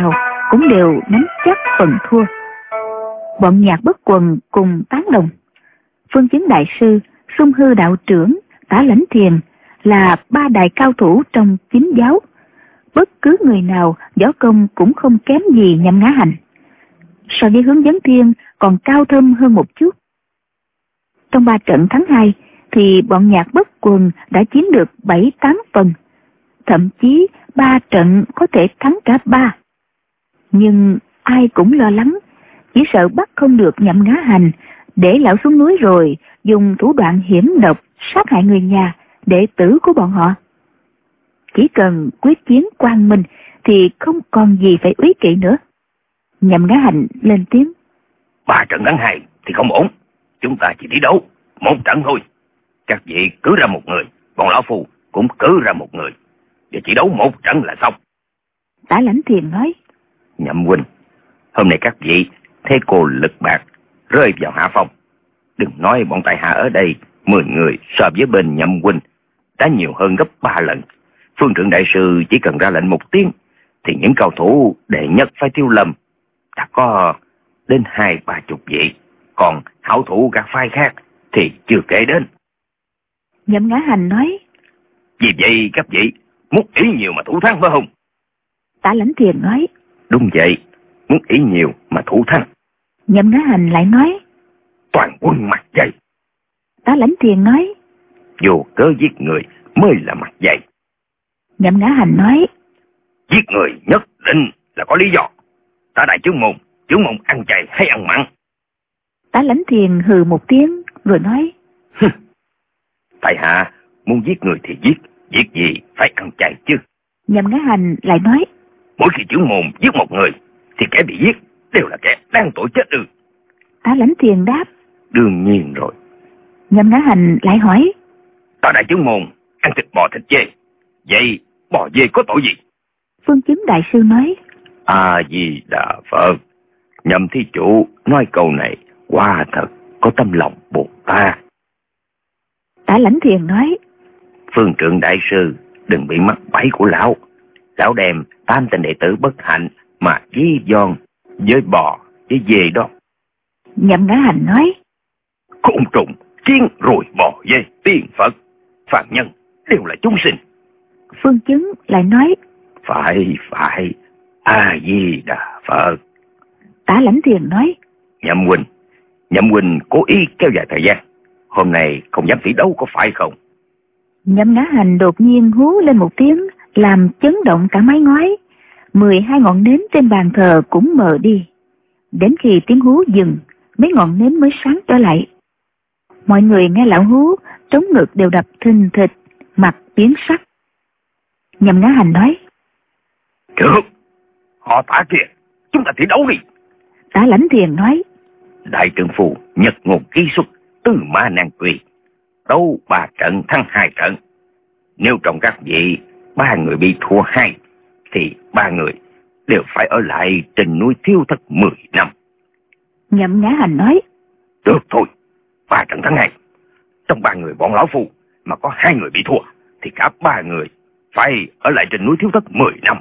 cũng đều nắm chắc phần thua. Bọn Nhạc Bất Quần cùng tán đồng. Phương Chứng đại sư, Xung Hư đạo trưởng, Tả Lãnh Thiền là ba đại cao thủ trong chính giáo. Bất cứ người nào võ công cũng không kém gì Nhậm Ngã Hành. So với Hướng Dẫn Thiên còn cao thâm hơn một chút. Trong ba trận thắng hai thì bọn Nhạc Bất Quần đã chiếm được bảy tám phần. Thậm chí ba trận có thể thắng cả ba. Nhưng ai cũng lo lắng, chỉ sợ bắt không được Nhậm Ngã Hành, để lão xuống núi rồi dùng thủ đoạn hiểm độc sát hại người nhà, đệ tử của bọn họ. Chỉ cần quyết chiến quang minh thì không còn gì phải úy kỵ nữa. Nhậm Ngã Hành lên tiếng. Ba trận thắng hai thì không ổn. Chúng ta chỉ thi đấu một trận thôi. Các vị cứ ra một người, bọn lão phu cũng cứ ra một người, và chỉ đấu một trận là xong. Tả Lãnh Thiền nói. Nhậm huynh, hôm nay các vị thế cô lực bạc rơi vào hạ phong. Đừng nói bọn tại hạ ở đây mười người so với bên Nhậm huynh đã nhiều hơn gấp ba lần. Phương Trượng đại sư chỉ cần ra lệnh một tiếng thì những cao thủ đệ nhất phái Thiếu Lâm đã có đến hai ba chục vị, còn hảo thủ các phái khác thì chưa kể đến. Nhậm Ngã Hành nói. Vì vậy các vị muốn ý nhiều mà thủ thắng phải không? Tả Lãnh Thiền nói. Đúng vậy, muốn ý nhiều mà thủ thắng. Nhậm Ngã Hành lại nói. Toàn quân mặt dày. Tả Lãnh Thiền nói. Vô cớ giết người mới là mặt dày. Nhậm Ngã Hành nói. Giết người nhất định là có lý do. Ta đại chứng môn, chứng môn ăn chay hay ăn mặn? Tả Lãnh Thiền hừ một tiếng rồi nói. Tại hạ muốn giết người thì giết, giết gì phải ăn chay chứ. Nhậm Ngã Hành lại nói. Mỗi khi chứng môn giết một người thì kẻ bị giết đều là kẻ đang tội chết ư? Tả Lãnh Thiền đáp. Đương nhiên rồi. Nhậm Ngã Hành lại hỏi. Ta đại chứng môn ăn thịt bò thịt dê, vậy bò dê có tội gì? Phương Chứng đại sư nói. A Di Đà Phật. Nhậm thí chủ nói câu này quả thật có tâm lòng Bồ Tát. Tả Lãnh Thiền nói. Phương Trượng đại sư đừng bị mắc bẫy của lão. Lão đem tam tên đệ tử bất hạnh mà ghi giòn với bò với dê đó. Nhậm Ngã Hành nói. Côn trùng kiến rồi bò dê tiên Phật phàm nhân đều là chúng sinh. Phương Chứng lại nói. Phải phải, A Di Đà Phật. Tả Lãnh Thiền nói. Nhậm huynh, Nhậm huynh cố ý kéo dài thời gian, hôm nay không dám tỷ đấu có phải không? Nhậm Ngã Hành đột nhiên hú lên một tiếng, làm chấn động cả mái ngói. Mười hai ngọn nến trên bàn thờ cũng mờ đi. Đến khi tiếng hú dừng, mấy ngọn nến mới sáng trở lại. Mọi người nghe lão hú, trống ngực đều đập thình thịch, mặt biến sắc. Nhậm Ngã Hành nói. Được, họ Tả kia, chúng ta thi đấu đi. Tả Lãnh Thiền nói. Đại trượng phu nhật ngôn ký xuất, tư mã nan tùy, đấu ba trận thắng hai trận. Nếu trong các vị ba người bị thua hai thì ba người đều phải ở lại trên núi Thiếu Thất mười năm. Nhậm Ngã Hành nói. Được thôi, ba trận thắng hai. Trong ba người bọn lão phu mà có hai người bị thua thì cả ba người phải ở lại trên núi Thiếu Thất mười năm.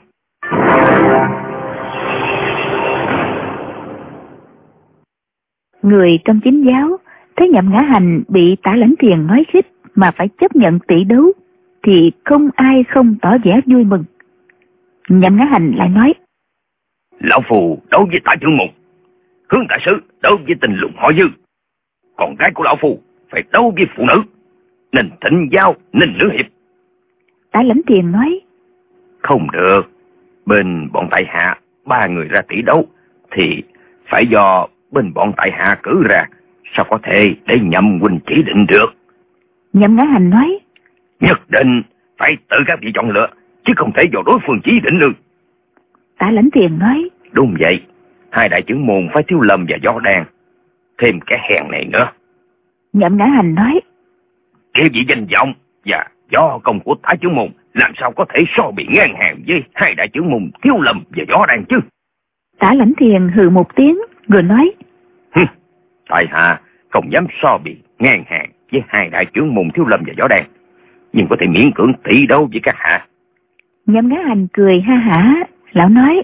Người trong chính giáo thấy Nhậm Ngã Hành bị Tả Lãnh Thiền nói khích mà phải chấp nhận tỷ đấu thì không ai không tỏ vẻ vui mừng. Nhậm Ngã Hành lại nói. Lão phu đấu với Tả Trưởng Môn, Hướng đại sứ đấu với Tình Lùng Họ Dư, còn gái của lão phu phải đấu với phụ nữ, nên thịnh giao nên nữ hiệp. Tả Lãnh Thiền nói. Không được, bên bọn tại hạ ba người ra tỷ đấu thì phải do bên bọn tại hạ cử ra, sao có thể để Nhậm huynh chỉ định được? Nhậm Ngã Hành nói. Nhất định phải tự các vị chọn lựa, chứ không thể do đối phương chỉ định được. Tả Lãnh Thiền nói. Đúng vậy, hai đại trưởng môn phải Thiếu Lâm và Võ Đan, thêm kẻ hèn này nữa. Nhậm Ngã Hành nói. Địa vị danh vọng và võ công của Tả Trưởng Môn làm sao có thể so bị ngang hàng với hai đại trưởng môn Thiếu Lâm và Võ Đan chứ? Tả Lãnh Thiền hừ một tiếng rồi nói. Tại hạ không dám so bị ngang hàng với hai đại trưởng môn Thiếu Lâm và Võ Đan, nhưng có thể miễn cưỡng tỷ đấu với các hạ. Nhậm Ngã Hành cười ha hả, Lão nói: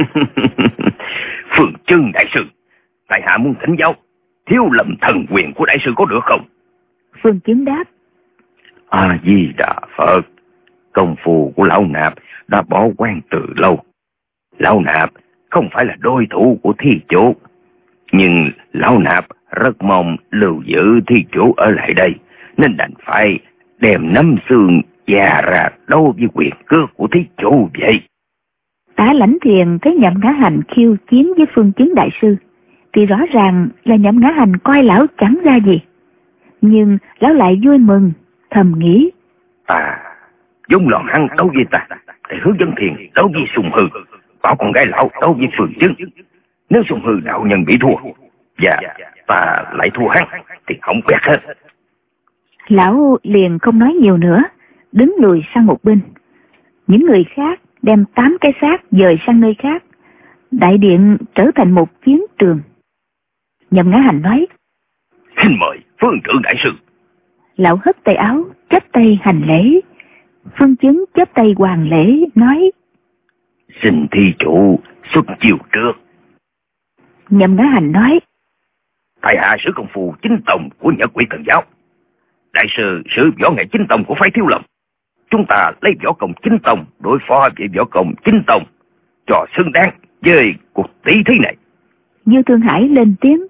Phương Chứng đại sư, tại hạ muốn thỉnh giáo, thiếu lầm thần quyền của đại sư có được không? Phương Chứng đáp: A Di Đà Phật, công phu của lão nạp đã bỏ quan từ lâu. Lão nạp không phải là đối thủ của thi chủ, nhưng lão nạp rất mong lưu giữ thi chủ ở lại đây, nên đành phải đem nắm xương già ra đấu với quyền cước của thí chủ vậy. Tả Lãnh Thiền thấy Nhậm Ngã Hành khiêu chiến với Phương Chứng đại sư thì rõ ràng là Nhậm Ngã Hành coi lão chẳng ra gì, nhưng lão lại vui mừng, thầm nghĩ: À, giống lòn hắn đấu với ta, để Hướng Dẫn Thiền đấu với Sùng Hư, bảo con gái lão đấu với Phương Chứng. Nếu Sùng Hư đạo nhân bị thua và ta lại thua hắn thì không quét hết. Lão liền không nói nhiều nữa, đứng lùi sang một bên. Những người khác đem tám cái xác dời sang nơi khác. Đại điện trở thành một chiến trường. Nhậm Ngã Hành nói: Xin mời Phương trưởng đại sư. Lão hất tay áo, chắp tay hành lễ. Phương Chứng chắp tay hoàn lễ, nói: Xin thi chủ xuất chiêu trước. Nhậm Ngã Hành nói: Tại hạ sử công phu chính tông của Nhật Quỷ Thần Giáo, đại sư sử võ nghệ chính tông của phái Thiếu Lâm. Chúng ta lấy võ công chính tông đối phó với võ công chính tông, cho xứng đáng với cuộc tỷ thí này. Như Thương Hải lên tiếng: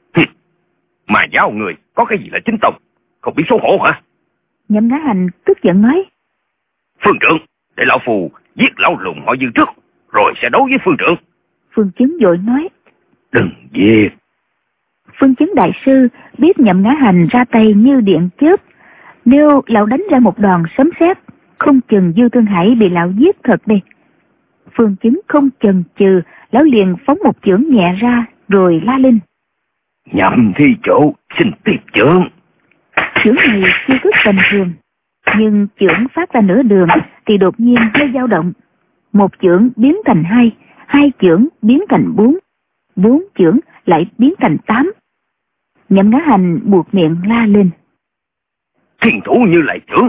Mà giáo người có cái gì là chính tông, không biết xấu hổ hả? Nhậm Ngã Hành tức giận nói: Phương trưởng, để lão phù giết lão lùng họ Dương trước, rồi sẽ đấu với Phương trưởng. Phương Chứng vội nói: Đừng giết. Phương Chứng đại sư biết Nhậm Ngã Hành ra tay như điện chớp, nếu lão đánh ra một đòn sấm sét, không chừng Dư Thương Hải bị lão giết thật đây. Phương Chứng không chần chừ, lão liền phóng một chưởng nhẹ ra rồi la lên: Nhậm thi chủ xin tiếp chưởng. Chưởng này chưa thức tầm thường, nhưng chưởng phát ra nửa đường thì đột nhiên hơi dao động. Một chưởng biến thành hai, hai chưởng biến thành bốn, bốn chưởng lại biến thành tám. Nhậm Ngã Hành buột miệng la lên: Thiên thủ như lại chưởng.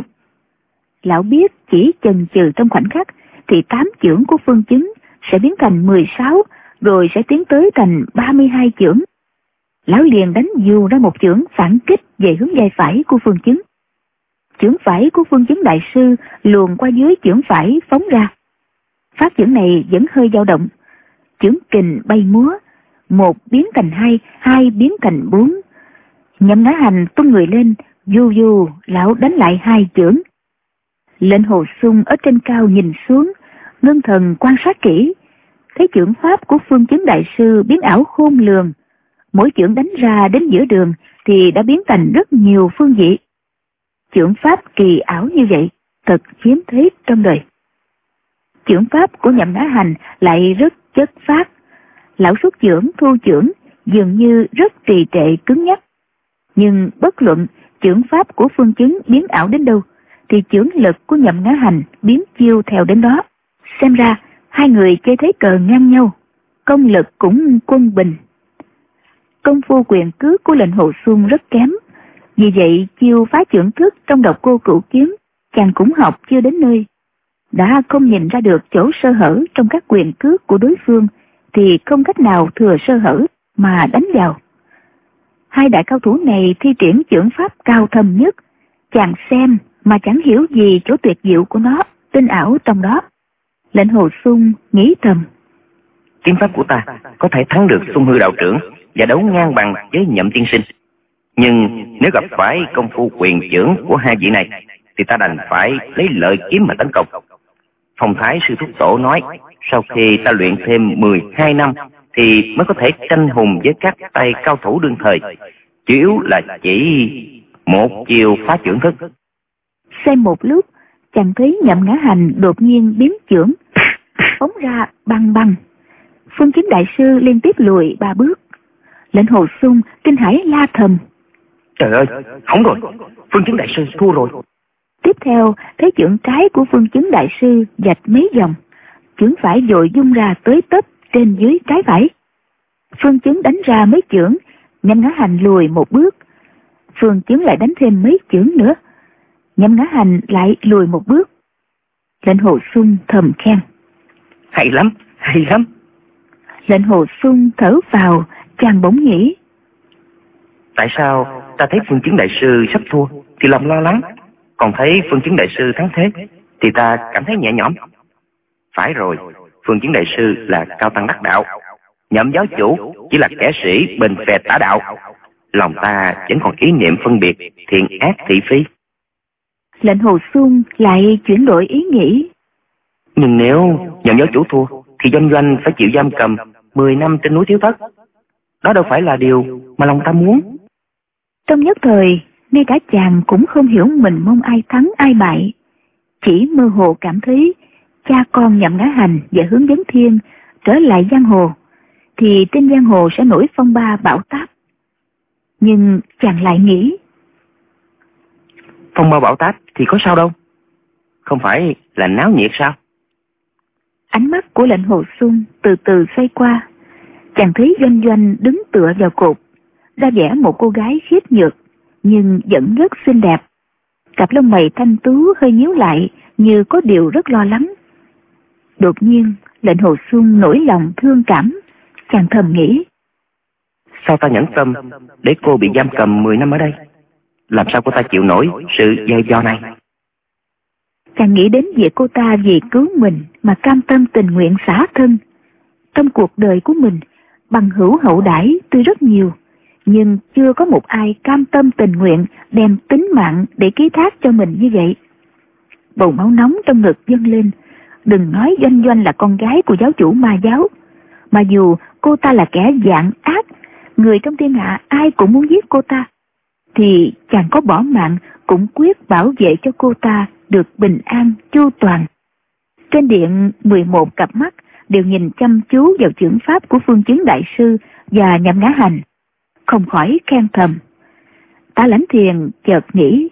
Lão biết chỉ chần chừ trong khoảnh khắc thì tám chưởng của Phương Chứng sẽ biến thành mười sáu, rồi sẽ tiến tới thành ba mươi hai chưởng. Lão liền đánh dù ra một chưởng phản kích về hướng vai phải của Phương Chứng. Chưởng phải của Phương Chứng đại sư luồn qua dưới chưởng phải phóng ra. Phát chưởng này vẫn hơi dao động. Chưởng kình bay múa, một biến thành hai, hai biến thành bốn. Nhậm Ngã Hành tung người lên, du du lão đánh lại hai chưởng. Lệnh Hồ Xung ở trên cao nhìn xuống, ngưng thần quan sát kỹ, thấy chưởng pháp của Phương Chứng đại sư biến ảo khôn lường. Mỗi chưởng đánh ra đến giữa đường thì đã biến thành rất nhiều phương vị. Chưởng pháp kỳ ảo như vậy thật hiếm thấy trong đời. Chưởng pháp của Nhậm Ngã Hành lại rất chất phát. Lão xuất chưởng thu chưởng dường như rất trì trệ cứng nhắc. Nhưng bất luận chưởng pháp của Phương Chứng biến ảo đến đâu thì chưởng lực của Nhậm Ngã Hành biến chiêu theo đến đó. Xem ra hai người chơi thế cờ ngang nhau, công lực cũng quân bình. Công phu quyền cước của Lệnh Hồ Xung rất kém, vì vậy chiêu phá chưởng thức trong Độc Cô Cửu Kiếm chàng cũng học chưa đến nơi. Đã không nhìn ra được chỗ sơ hở trong các quyền cước của đối phương thì không cách nào thừa sơ hở mà đánh vào. Hai đại cao thủ này thi triển chưởng pháp cao thâm nhất, chàng xem mà chẳng hiểu gì chỗ tuyệt diệu của nó, tinh ảo trong đó. Lệnh Hồ Xung nghĩ thầm: Kiếm pháp của ta có thể thắng được Xung Hư đạo trưởng và đấu ngang bằng với Nhậm tiên sinh. Nhưng nếu gặp phải công phu quyền chưởng của hai vị này thì ta đành phải lấy lợi kiếm mà tấn công. Phong Thái sư thúc tổ nói, sau khi ta luyện thêm mười hai năm thì mới có thể tranh hùng với các tay cao thủ đương thời. Chủ yếu là chỉ một chiều phá chưởng thức. Xem một lúc, chàng thấy Nhậm Ngã Hành đột nhiên biến chưởng, phóng ra băng băng. Phương Chứng đại sư liên tiếp lùi ba bước. Lệnh Hồ Xung kinh hãi la thầm: Trời ơi, hỏng rồi, Phương Chứng đại sư thua rồi. Tiếp theo thấy chưởng trái của Phương Chứng đại sư dạch mấy vòng, chưởng phải vội dung ra tới tấp trên dưới trái phải. Phương Chứng đánh ra mấy chưởng, Nhậm Ngã Hành lùi một bước. Phương Chứng lại đánh thêm mấy chưởng nữa, Nhậm Ngã Hành lại lùi một bước. Lệnh Hồ Xung thầm khen: Hay lắm, hay lắm. Lệnh Hồ Xuân thở vào, chàng bỗng nghĩ. Tại sao ta thấy Phương Chứng đại sư sắp thua thì lòng lo lắng, còn thấy Phương Chứng đại sư thắng thế thì ta cảm thấy nhẹ nhõm? Phải rồi, Phương Chứng đại sư là cao tăng đắc đạo, Nhậm giáo chủ chỉ là kẻ sĩ bên phe tả đạo. Lòng ta vẫn còn ý niệm phân biệt thiện ác thị phi. Lệnh Hồ Xuân lại chuyển đổi ý nghĩ. Nhưng nếu Nhậm giáo chủ thua thì Doanh Doanh phải chịu giam cầm mười năm trên núi Thiếu Thất. Đó đâu phải là điều mà lòng ta muốn. Trong nhất thời, ngay cả chàng cũng không hiểu mình mong ai thắng ai bại. Chỉ mơ hồ cảm thấy cha con Nhậm Ngã Hành và Hướng Vấn Thiên trở lại giang hồ, thì trên giang hồ sẽ nổi phong ba bão táp. Nhưng chàng lại nghĩ, phong ba bão táp thì có sao đâu, không phải là náo nhiệt sao? Ánh mắt của Lệnh Hồ Xuân từ từ xoay qua, chàng thấy Doanh Doanh đứng tựa vào cột, ra vẻ một cô gái khiếp nhược nhưng vẫn rất xinh đẹp. Cặp lông mày thanh tú hơi nhíu lại như có điều rất lo lắng. Đột nhiên Lệnh Hồ Xuân nổi lòng thương cảm, chàng thầm nghĩ, sao ta nhẫn tâm để cô bị giam cầm mười năm ở đây? Làm sao cô ta chịu nổi sự dây do này? Chàng nghĩ đến việc cô ta vì cứu mình mà cam tâm tình nguyện xả thân. Trong cuộc đời của mình, bằng hữu hậu đãi tuy rất nhiều, nhưng chưa có một ai cam tâm tình nguyện đem tính mạng để ký thác cho mình như vậy. Bầu máu nóng trong ngực dâng lên. Đừng nói Doanh Doanh là con gái của giáo chủ ma giáo, mà dù cô ta là kẻ dạng ác, người trong thiên hạ ai cũng muốn giết cô ta, thì chàng có bỏ mạng cũng quyết bảo vệ cho cô ta được bình an chu toàn. Trên điện, mười một cặp mắt đều nhìn chăm chú vào chưởng pháp của Phương Chứng đại sư và Nhậm Ngã Hành, không khỏi khen thầm. Tả Lãnh Thiền chợt nghĩ,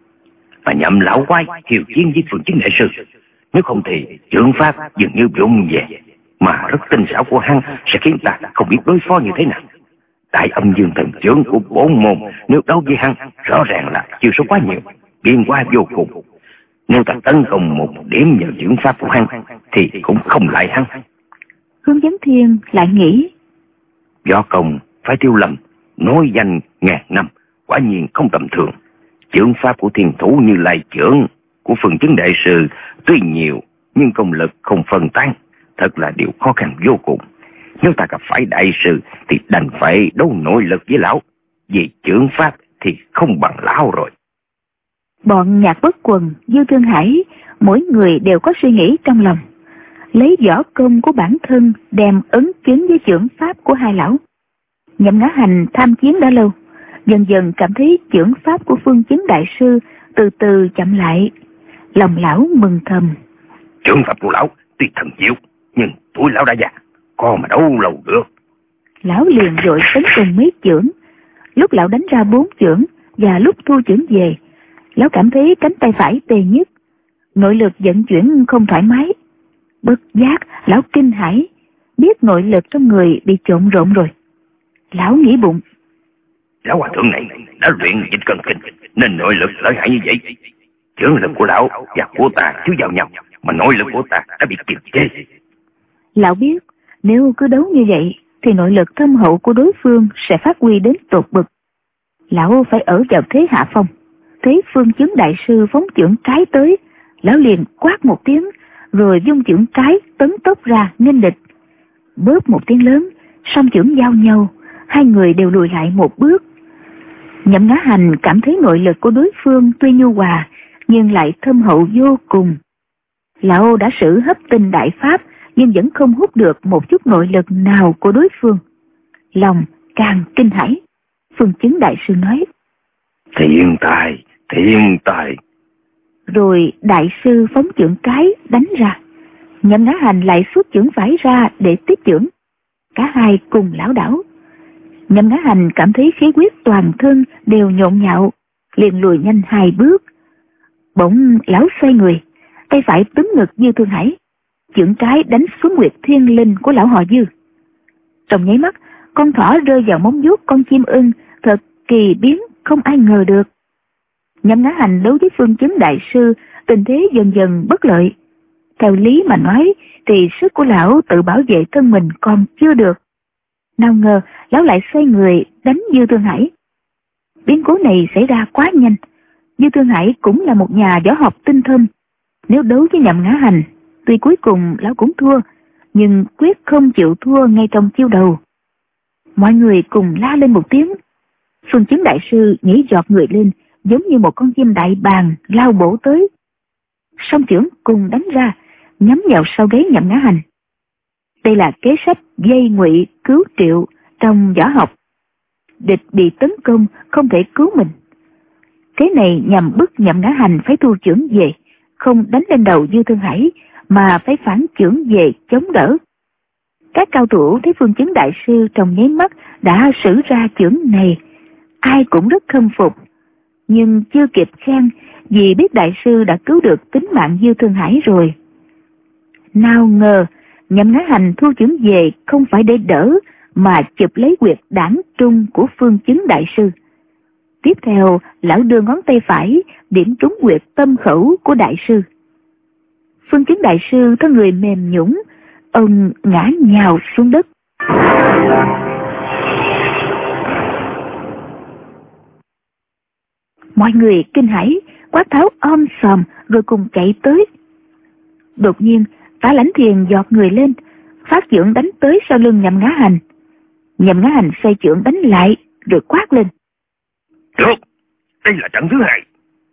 mà Nhậm lão quái hiếu chiến với Phương Chứng đại sư, nếu không thì chưởng pháp dường như vụng về, mà rất tinh xảo của hắn sẽ khiến ta không biết đối phó như thế nào. Đại âm dương thần chưởng của bốn môn nếu đấu với hắn rõ ràng là chiêu số quá nhiều, biên hóa vô cùng. Nếu ta tấn công một điểm vào chưởng pháp của hắn thì cũng không lại hắn. Hướng Vấn Thiên lại nghĩ, võ công phải tiêu lầm, nói danh ngàn năm, quả nhiên không tầm thường. Chưởng pháp của thiên thủ như Lai chưởng của Phương Chứng đại sư tuy nhiều nhưng công lực không phân tán, thật là điều khó khăn vô cùng. Nếu ta gặp phải đại sư thì đành phải đấu nội lực với lão, vì chưởng pháp thì không bằng lão rồi. Bọn Nhạc Bất Quần, Dư Thương Hải, mỗi người đều có suy nghĩ trong lòng, lấy võ công của bản thân đem ứng chứng với chưởng pháp của hai lão. Nhậm Ngã Hành tham chiến đã lâu, dần dần cảm thấy chưởng pháp của Phương Chứng đại sư từ từ chậm lại, lòng lão mừng thầm. Chưởng pháp của lão tuy thần diệu, nhưng tuổi lão đã già, có mà đấu lâu được. Lão liền vội tấn công mấy chưởng. Lúc lão đánh ra bốn chưởng và lúc thu chưởng về, lão cảm thấy cánh tay phải tê nhức, nội lực vận chuyển không thoải mái. Bất giác lão kinh hãi, biết nội lực trong người bị trộn rộn rồi. Lão nghĩ bụng, lão hòa thượng này đã luyện dịch cân kinh nên nội lực lợi hại như vậy. Chưởng lực của lão và của ta thiếu vào nhau, mà nội lực của ta đã bị kiềm chế. Lão biết nếu cứ đấu như vậy thì nội lực thâm hậu của đối phương sẽ phát huy đến tột bực. Lão phải ở vào thế hạ phong. Thấy Phương Chứng đại sư phóng chưởng trái tới, lão liền quát một tiếng, rồi vung chưởng trái tấn tốc ra nghênh địch. Bóp một tiếng lớn, song chưởng giao nhau, hai người đều lùi lại một bước. Nhậm Ngã Hành cảm thấy nội lực của đối phương tuy nhu hòa nhưng lại thâm hậu vô cùng. Lão đã sử hấp tinh đại pháp nhưng vẫn không hút được một chút nội lực nào của đối phương. Lòng càng kinh hãi. Phương Chứng đại sư nói, thiên tài, thiên tài. Rồi đại sư phóng chưởng trái đánh ra. Nhậm Ngã Hành lại xuất chưởng phải ra để tiếp chưởng. Cả hai cùng lảo đảo. Nhậm Ngã Hành cảm thấy khí huyết toàn thân đều nhộn nhạo, liền lùi nhanh hai bước. Bỗng lão xoay người, tay phải túm ngực Dư Thương Hải, chưởng trái đánh xuống Nguyệt Thiên Linh của lão họ Dư. Trong nháy mắt, con thỏ rơi vào móng vuốt con chim ưng, thật kỳ biến không ai ngờ được. Nhậm Ngã Hành đấu với Phương Chứng đại sư, tình thế dần dần bất lợi. Theo lý mà nói thì sức của lão tự bảo vệ thân mình còn chưa được. Nào ngờ lão lại xoay người đánh Dư Thương Hải. Biến cố này xảy ra quá nhanh. Dư Thương Hải cũng là một nhà võ học tinh thâm. Nếu đấu với Nhậm Ngã Hành, tuy cuối cùng lão cũng thua, nhưng quyết không chịu thua ngay trong chiêu đầu. Mọi người cùng la lên một tiếng. Phương Chứng đại sư nhảy giọt người lên, giống như một con chim đại bàng lao bổ tới. Song chưởng cùng đánh ra, nhắm vào sau gáy Nhậm Ngã Hành. Đây là kế sách dây ngụy cứu triệu trong võ học. Địch bị tấn công không thể cứu mình. Kế này nhằm bức Nhậm Ngã Hành phải thu chưởng về, không đánh lên đầu Dư Thương Hải mà phải phản chưởng về chống đỡ. Các cao thủ thấy Phương Chứng đại sư trong nháy mắt đã sử ra chưởng này, ai cũng rất khâm phục, nhưng chưa kịp khen vì biết đại sư đã cứu được tính mạng Dư Thương Hải rồi. Nào ngờ Nhậm Ngã Hành thu chưởng về không phải để đỡ mà chụp lấy huyệt đảng trung của Phương Chứng đại sư. Tiếp theo lão đưa ngón tay phải điểm trúng huyệt tâm khẩu của đại sư. Phương Chứng đại sư có người mềm nhũn, ông ngã nhào xuống đất. Mọi người kinh hãi, quát tháo om sòm rồi cùng chạy tới. Đột nhiên Tả Lãnh Thiền giọt người lên, phát chưởng đánh tới sau lưng Nhậm Ngã Hành. Nhậm Ngã Hành xoay chưởng đánh lại rồi quát lên: Được, đây là trận thứ hai.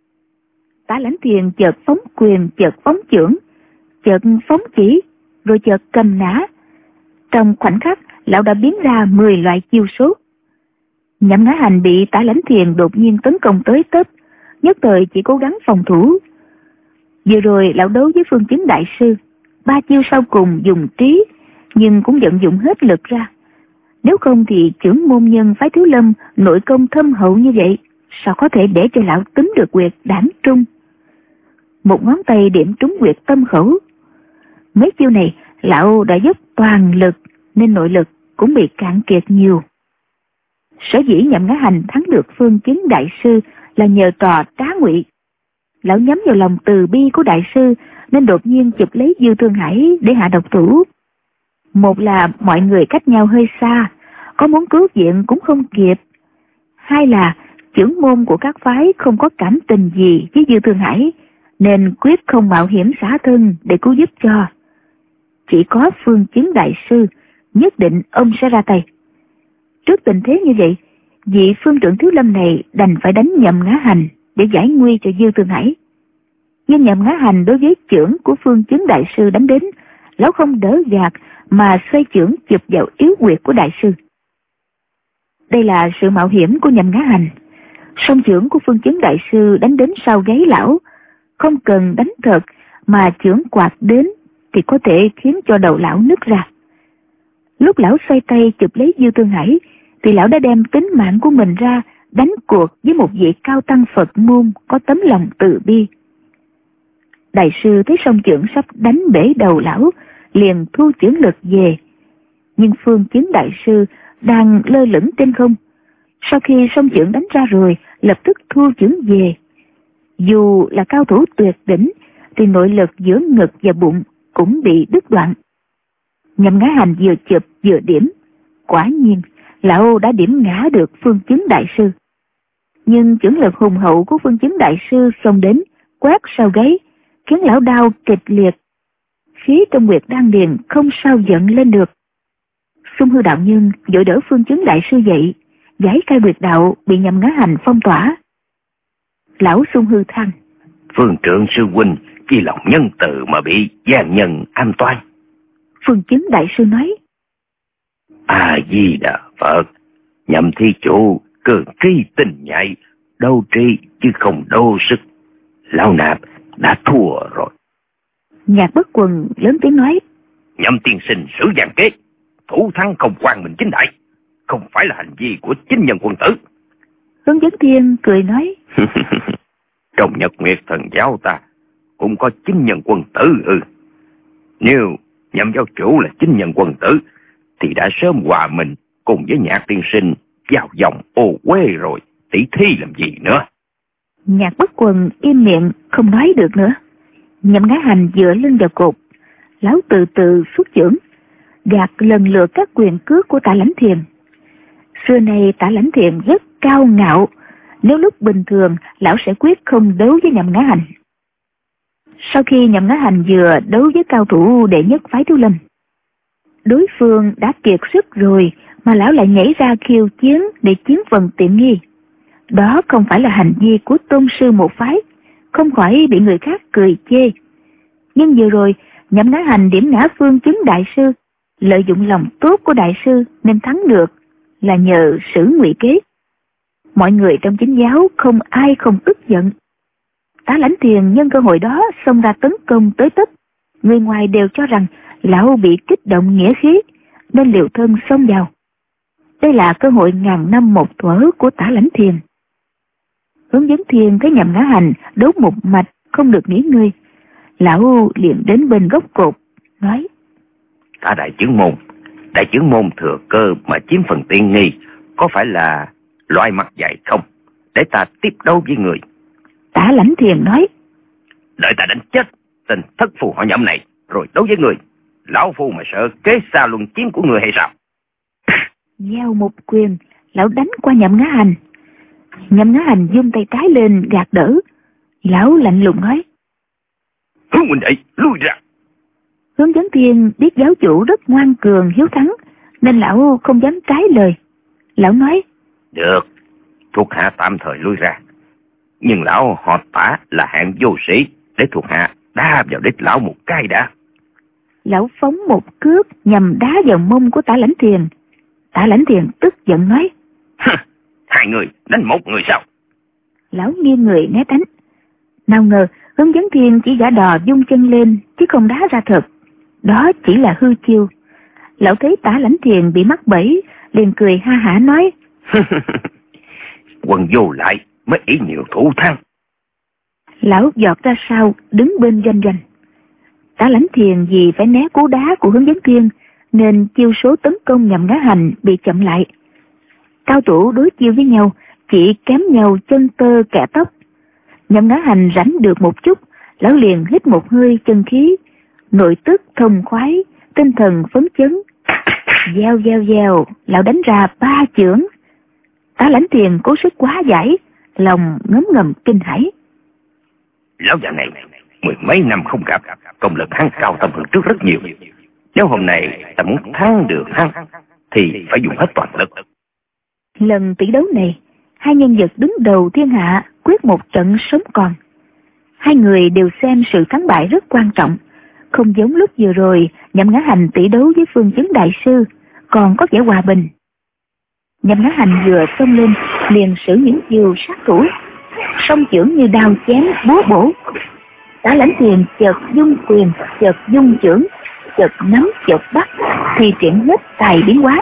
Tả Lãnh Thiền chợt phóng quyền, chợt phóng chưởng, chợt phóng chỉ, rồi chợt cầm nã. Trong khoảnh khắc lão đã biến ra mười loại chiêu số. Nhậm Ngã Hành bị Tả Lãnh Thiền đột nhiên tấn công tới tấp, nhất thời chỉ cố gắng phòng thủ. Vừa rồi lão đấu với Phương Chứng đại sư, ba chiêu sau cùng dùng trí, nhưng cũng vận dụng hết lực ra. Nếu không thì trưởng môn nhân phái Thiếu Lâm nội công thâm hậu như vậy, sao có thể để cho lão tính được huyệt đảng trung? Một ngón tay điểm trúng huyệt tâm khẩu. Mấy chiêu này lão đã dốc toàn lực nên nội lực cũng bị cạn kiệt nhiều. Sở dĩ Nhậm Ngã Hành thắng được Phương Chứng đại sư là nhờ trò trá ngụy. Lão nhắm vào lòng từ bi của đại sư nên đột nhiên chụp lấy Dư Thương Hải để hạ độc thủ. Một là mọi người cách nhau hơi xa, có muốn cứu viện cũng không kịp. Hai là trưởng môn của các phái không có cảm tình gì với Dư Thương Hải, nên quyết không mạo hiểm xả thân để cứu giúp cho. Chỉ có Phương Chứng đại sư, nhất định ông sẽ ra tay. Trước tình thế như vậy, vị phương trưởng Thiếu Lâm này đành phải đánh Nhậm Ngã Hành để giải nguy cho Dư Thương Hải. Nhưng Nhậm Ngã Hành đối với chưởng của Phương Chứng đại sư đánh đến, lão không đỡ gạt mà xoay chưởng chụp vào yếu huyệt của đại sư. Đây là sự mạo hiểm của Nhậm Ngã Hành. Song chưởng của Phương Chứng đại sư đánh đến sau gáy lão, không cần đánh thật mà chưởng quạt đến thì có thể khiến cho đầu lão nứt ra. Lúc lão xoay tay chụp lấy Dư Thương Hải thì lão đã đem tính mạng của mình ra đánh cuộc với một vị cao tăng Phật môn có tấm lòng từ bi. Đại sư thấy song chưởng sắp đánh bể đầu lão, liền thu chưởng lực về. Nhưng Phương Chứng đại sư đang lơ lửng trên không. Sau khi song chưởng đánh ra rồi, lập tức thu chưởng về. Dù là cao thủ tuyệt đỉnh, thì nội lực giữa ngực và bụng cũng bị đứt đoạn. Nhậm Ngã Hành vừa chụp vừa điểm, quả nhiên lão đã điểm ngã được Phương Chứng đại sư. Nhưng chưởng lực hùng hậu của Phương Chứng đại sư xông đến, quét sau gáy, khiến lão đau kịch liệt. Khí trong huyệt đan điền không sao giận lên được. Xung Hư đạo nhân vội đỡ Phương Chứng đại sư dậy, giải khai huyệt đạo bị Nhậm Ngã Hành phong tỏa. Lão Xung Hư than: Phương trưởng sư huynh vì lòng nhân từ mà bị gian nhân am toan. Phương Chứng đại sư nói: A Di Đà Phật, Nhậm thí chủ cường tri tình nhạy, đâu tri chứ không đâu sức. Lão nạp đã thua rồi. Nhạc Bất Quần lớn tiếng nói: Nhậm tiên sinh sử vàng kế, thủ thắng không quan mình chính đại, không phải là hành vi của chính nhân quân tử. Hướng Dẫn Thiên cười nói: Trong Nhật Nguyệt Thần giáo ta cũng có chính nhân quân tử ư? Nếu Nhậm giáo chủ là chính nhân quân tử thì đã sớm hòa mình cùng với Nhạc tiên sinh vào vòng ô uế rồi, tỷ thi làm gì nữa? Nhạc Bất Quần im miệng không nói được nữa. Nhậm Ngã Hành dựa lưng vào cột, lão từ từ xuất chưởng, gạt lần lượt các quyền cước của Tạ Lãnh Thiền. Xưa nay Tạ Lãnh Thiền rất cao ngạo, nếu lúc bình thường lão sẽ quyết không đấu với Nhậm Ngã Hành. Sau khi Nhậm Ngã Hành vừa đấu với cao thủ đệ nhất phái Thiếu Lâm, đối phương đã kiệt sức rồi mà lão lại nhảy ra khiêu chiến để chiếm phần tiện nghi. Đó không phải là hành vi của tôn sư một phái, không khỏi bị người khác cười chê. Nhưng vừa rồi Nhậm Ngã Hành điểm ngã Phương Chứng đại sư, lợi dụng lòng tốt của đại sư nên thắng được, là nhờ sử ngụy kế. Mọi người trong chính giáo không ai không tức giận. Tá Lãnh Thiền nhân cơ hội đó xông ra tấn công tới tấp. Người ngoài đều cho rằng lão bị kích động nghĩa khí nên liều thân xông vào. Đây là cơ hội ngàn năm một thuở của Tả Lãnh Thiền. Hướng Dẫn Thiền thấy Nhậm Ngã Hành đấu một mạch không được nghỉ ngơi, lão liền đến bên gốc cột nói: Tả đại chướng môn, đại chướng môn thừa cơ mà chiếm phần tiên nghi, có phải là loại mặt dày không? Để ta tiếp đấu với người. Tả Lãnh Thiền nói: Đợi ta đánh chết tên thất phù họ Nhậm này rồi đấu với người. Lão phu mà sợ kế xa luân chiếm của người hay sao? Gieo một quyền, lão đánh qua Nhậm Ngã Hành. Nhậm Ngã Hành giương tay trái lên gạt đỡ. Lão lạnh lùng nói: Hướng huynh đệ lui ra. Hướng Dẫn Thiên biết giáo chủ rất ngoan cường hiếu thắng nên lão không dám trái lời. Lão nói: Được, thuộc hạ tạm thời lui ra, nhưng lão họ Tả là hạng vô sĩ, để thuộc hạ đá vào đít lão một cái đã. Lão phóng một cước nhằm đá vào mông của Tả Lãnh Thiền. Tả Lãnh Thiền tức giận nói: Hai người đánh một người sao? Lão nghiêng người né tránh. Nào ngờ Hướng Dẫn Thiên chỉ giả đò dung chân lên chứ không đá ra thật. Đó chỉ là hư chiêu. Lão thấy Tả Lãnh Thiền bị mắc bẫy, liền cười ha hả nói: Quần vô lại mới ý nhiều thủ thắng. Lão giọt ra sau đứng bên Doanh Doanh. Tả Lãnh Thiền vì phải né cú đá của Hướng Dẫn Thiên nên chiêu số tấn công Nhậm Ngã Hành bị chậm lại. Cao thủ đối chiêu với nhau chỉ kém nhau chân tơ kẻ tóc. Nhậm Ngã Hành rảnh được một chút, lão liền hít một hơi chân khí, nội tức thông khoái, tinh thần phấn chấn. Gieo gieo gieo, lão đánh ra ba chưởng. Tả Lãnh Thiền cố sức quá giải, lòng ngấm ngầm kinh hãi. Lão già này mười mấy năm không gặp, công lực hắn cao tâm hơn trước rất nhiều. Nếu hôm nay ta muốn thắng được hắn thì phải dùng hết toàn lực. Lần tỷ đấu này, hai nhân vật đứng đầu thiên hạ quyết một trận sống còn. Hai người đều xem sự thắng bại rất quan trọng, không giống lúc vừa rồi Nhậm Ngã Hành tỷ đấu với Phương Chứng đại sư còn có vẻ hòa bình. Nhậm Ngã Hành vừa xông lên liền sử những chiêu sát thủ, song chưởng như đao chém búa bổ. Tả Lãnh Thiền chợt dung quyền, chợt dung chưởng, chợt nắm chợt bắt, thì triển hết tài biến hóa.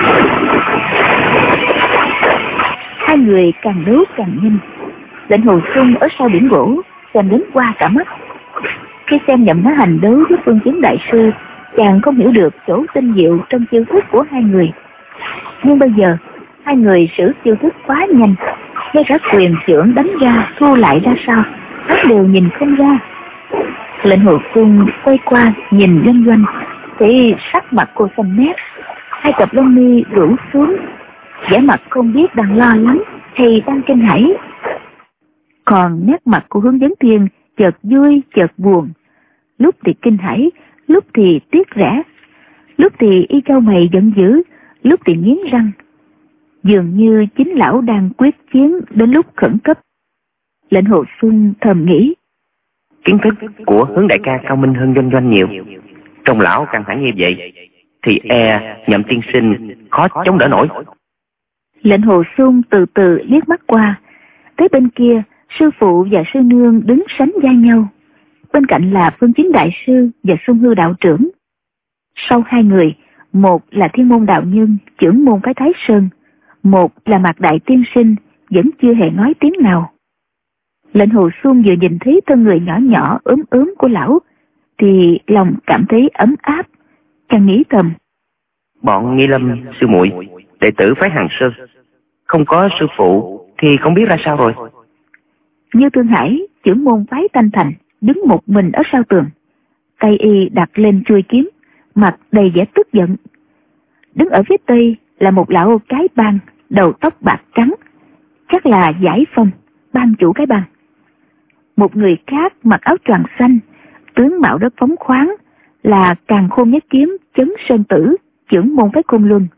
Hai người càng đấu càng nhanh. Lệnh Hồ Xuân ở sau biển gỗ xem đến qua cả mắt. Khi xem Nhậm Ngã Hành đấu với Phương Chứng đại sư, chàng không hiểu được chỗ tinh diệu trong chiêu thức của hai người. Nhưng bây giờ hai người sử chiêu thức quá nhanh, ngay cả quyền chưởng đánh ra thu lại ra sao hắn đều nhìn không ra. Lệnh Hồ Xuân quay qua nhìn Doanh Doanh, thì sắc mặt cô xanh mét, hai cặp lông mi rũ xuống, vẻ mặt không biết đang lo lắng hay đang kinh hãi. Còn nét mặt của Hướng Dẫn Thiên chợt vui chợt buồn, lúc thì kinh hãi, lúc thì tiếc rẻ, lúc thì y chau mày giận dữ, lúc thì nghiến răng. Dường như chính lão đang quyết chiến đến lúc khẩn cấp. Lệnh Hồ Xuân thầm nghĩ: Kiến thức của Hướng đại ca cao minh hơn Doanh Doanh nhiều. Trong lão căng thẳng như vậy thì e Nhậm tiên sinh khó chống đỡ nổi. Lệnh Hồ Xuân từ từ liếc mắt qua, thấy bên kia sư phụ và sư nương đứng sánh vai nhau, bên cạnh là Phương Chính đại sư và Xuân Hư đạo trưởng. Sau hai người, một là Thiên Môn đạo nhân trưởng môn phái Thái Sơn, một là Mạc đại tiên sinh vẫn chưa hề nói tiếng nào. Lệnh Hồ Xuân vừa nhìn thấy thân người nhỏ nhỏ ốm ốm của lão thì lòng cảm thấy ấm áp, càng nghĩ thầm: Bọn Nghi Lâm sư muội, đệ tử phái Hàng Sơn, không có sư phụ thì không biết ra sao rồi. Như Thương Hải trưởng môn phái Thanh Thành đứng một mình ở sau tường. Tay y đặt lên chuôi kiếm, mặt đầy vẻ tức giận. Đứng ở phía tây là một lão cái bang, đầu tóc bạc trắng, chắc là Giải Phong, ban chủ cái bang. Một người khác mặc áo choàng xanh, tướng mạo rất phóng khoáng, là Càn Khôn Nhất Kiếm Chấn Sơn Tử, trưởng môn phái Côn Luân.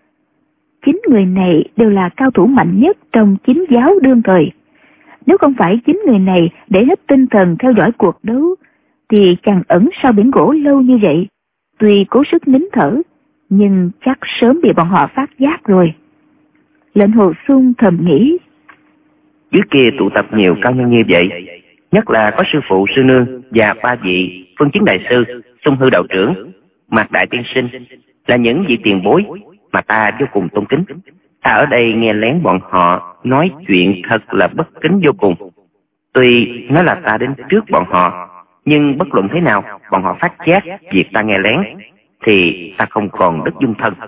Chính người này đều là cao thủ mạnh nhất trong chính giáo đương thời. Nếu không phải chính người này để hết tinh thần theo dõi cuộc đấu, thì chàng ẩn sau biển gỗ lâu như vậy, tuy cố sức nín thở, nhưng chắc sớm bị bọn họ phát giác rồi. Lệnh Hồ Xuân thầm nghĩ, dưới kia tụ tập nhiều cao nhân như vậy, nhất là có sư phụ sư nương và ba vị phương chứng đại sư, Xung Hư đạo trưởng, Mạc đại tiên sinh, là những vị tiền bối mà ta vô cùng tôn kính. Ta ở đây nghe lén bọn họ nói chuyện thật là bất kính vô cùng. Tuy nói là ta đến trước bọn họ, nhưng bất luận thế nào bọn họ phát giác việc ta nghe lén, thì ta không còn đất dung thân.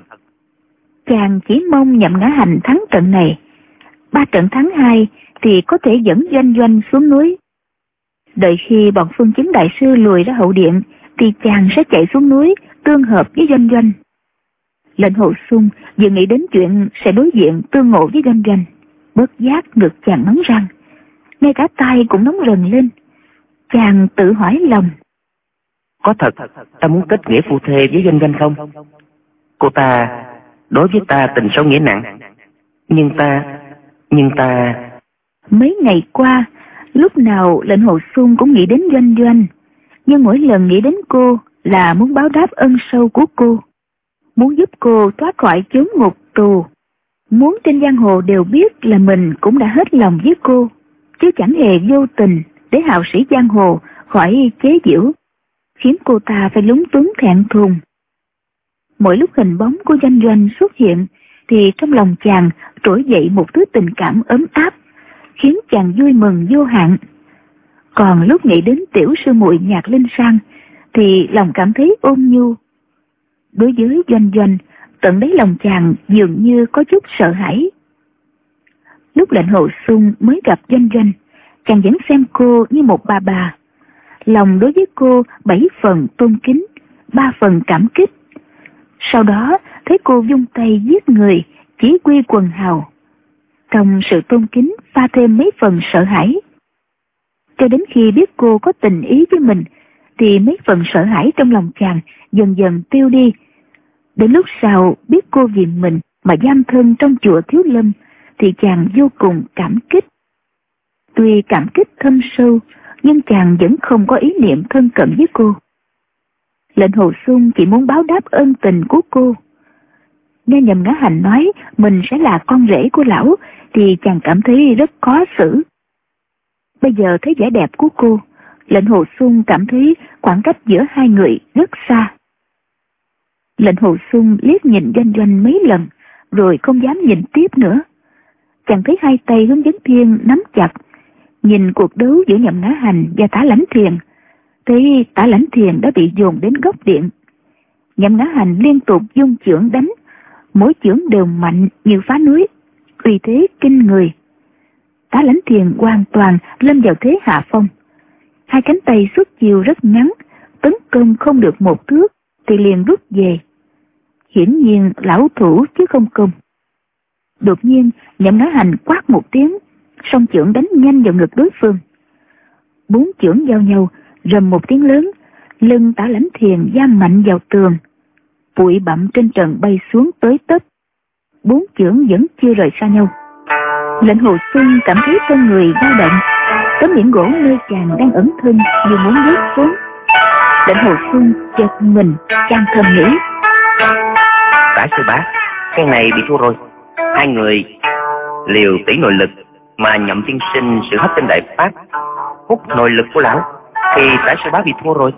Chàng chỉ mong Nhậm Ngã Hành thắng trận này. Ba trận thắng hai thì có thể dẫn Doanh Doanh xuống núi. Đợi khi bọn phương chứng đại sư lùi ra hậu điện, thì chàng sẽ chạy xuống núi tương hợp với Doanh Doanh. Lệnh Hồ Xuân vừa nghĩ đến chuyện sẽ đối diện tương ngộ với Doanh Doanh, bất giác ngực chàng nóng răng, ngay cả tai cũng nóng rần lên. Chàng tự hỏi lòng, có thật ta muốn kết nghĩa phu thê với Doanh Doanh không? Cô ta đối với ta tình sâu nghĩa nặng, nhưng ta nhưng ta mấy ngày qua lúc nào Lệnh Hồ Xuân cũng nghĩ đến Doanh Doanh, nhưng mỗi lần nghĩ đến cô là muốn báo đáp ân sâu của cô, muốn giúp cô thoát khỏi chốn ngục tù, muốn trên giang hồ đều biết là mình cũng đã hết lòng với cô, chứ chẳng hề vô tình để hào sĩ giang hồ khỏi chế giễu, khiến cô ta phải lúng túng thẹn thùng. Mỗi lúc hình bóng của Doanh Doanh xuất hiện, thì trong lòng chàng trỗi dậy một thứ tình cảm ấm áp, khiến chàng vui mừng vô hạn. Còn lúc nghĩ đến tiểu sư muội Nhạc Linh Sang, thì lòng cảm thấy ôn nhu. Đối với Doanh Doanh, tận đáy lòng chàng dường như có chút sợ hãi. Lúc Lệnh Hồ Xuân mới gặp Doanh Doanh, chàng vẫn xem cô như một bà bà. Lòng đối với cô bảy phần tôn kính, ba phần cảm kích. Sau đó thấy cô vung tay giết người, chỉ quy quần hào. Trong sự tôn kính pha thêm mấy phần sợ hãi. Cho đến khi biết cô có tình ý với mình, thì mấy phần sợ hãi trong lòng chàng dần dần tiêu đi. Đến lúc sau biết cô vì mình mà giam thân trong chùa Thiếu Lâm, thì chàng vô cùng cảm kích. Tuy cảm kích thâm sâu, nhưng chàng vẫn không có ý niệm thân cận với cô. Lệnh Hồ Xuân chỉ muốn báo đáp ân tình của cô. Nghe Nhậm Ngã Hành nói mình sẽ là con rể của lão, thì chàng cảm thấy rất khó xử. Bây giờ thấy vẻ đẹp của cô, Lệnh Hồ Xuân cảm thấy khoảng cách giữa hai người rất xa. Lệnh Hồ Xuân liếc nhìn Doanh Doanh mấy lần, rồi không dám nhìn tiếp nữa. Chàng thấy hai tay Hướng Dẫn Thiên nắm chặt, nhìn cuộc đấu giữa Nhậm Ngã Hành và Tả Lãnh Thiền, thấy Tả Lãnh Thiền đã bị dồn đến góc điện. Nhậm Ngã Hành liên tục dung chưởng đánh, mỗi chưởng đều mạnh như phá núi, uy thế kinh người. Tả Lãnh Thiền hoàn toàn lâm vào thế hạ phong. Hai cánh tay xuất chiêu rất ngắn, tấn công không được một thước thì liền rút về. Hiển nhiên lão thủ chứ không công. Đột nhiên Nhậm Ngã Hành quát một tiếng, song chưởng đánh nhanh vào ngực đối phương. Bốn chưởng giao nhau, rầm một tiếng lớn, lưng Tả Lãnh Thiền giam mạnh vào tường. Bụi bặm trên trần bay xuống tới tấp. Bốn chưởng vẫn chưa rời xa nhau. Lệnh Hồ Xuân cảm thấy con người dao động, tấm miệng gỗ nơi chàng đang ẩn thân như muốn rớt xuống. Lệnh Hồ Xuân chợt mình chàng thầm nghĩ, Tả sư bá, cái này bị thua rồi. Hai người liều tỷ nội lực, mà Nhậm tiên sinh sự hấp tinh đại pháp hút nội lực của lão, thì Tả sư bá bị thua rồi.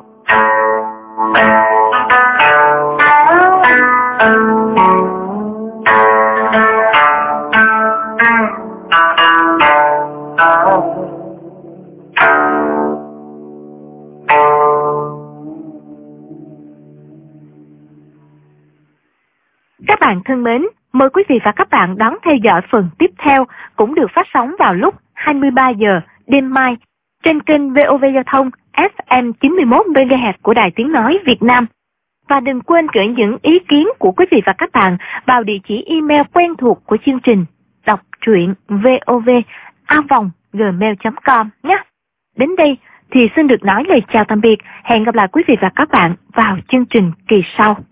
Các bạn thân mến, mời quý vị và các bạn đón theo dõi phần tiếp theo, cũng được phát sóng vào lúc hai mươi ba giờ đêm mai trên kênh vê o vê Giao thông ép em chín mươi mốt mê ga héc của Đài Tiếng Nói Việt Nam. Và đừng quên gửi những ý kiến của quý vị và các bạn vào địa chỉ email quen thuộc của chương trình đọc truyện vov a vòng gmail chấm com nhé. Đến đây thì xin được nói lời chào tạm biệt. Hẹn gặp lại quý vị và các bạn vào chương trình kỳ sau.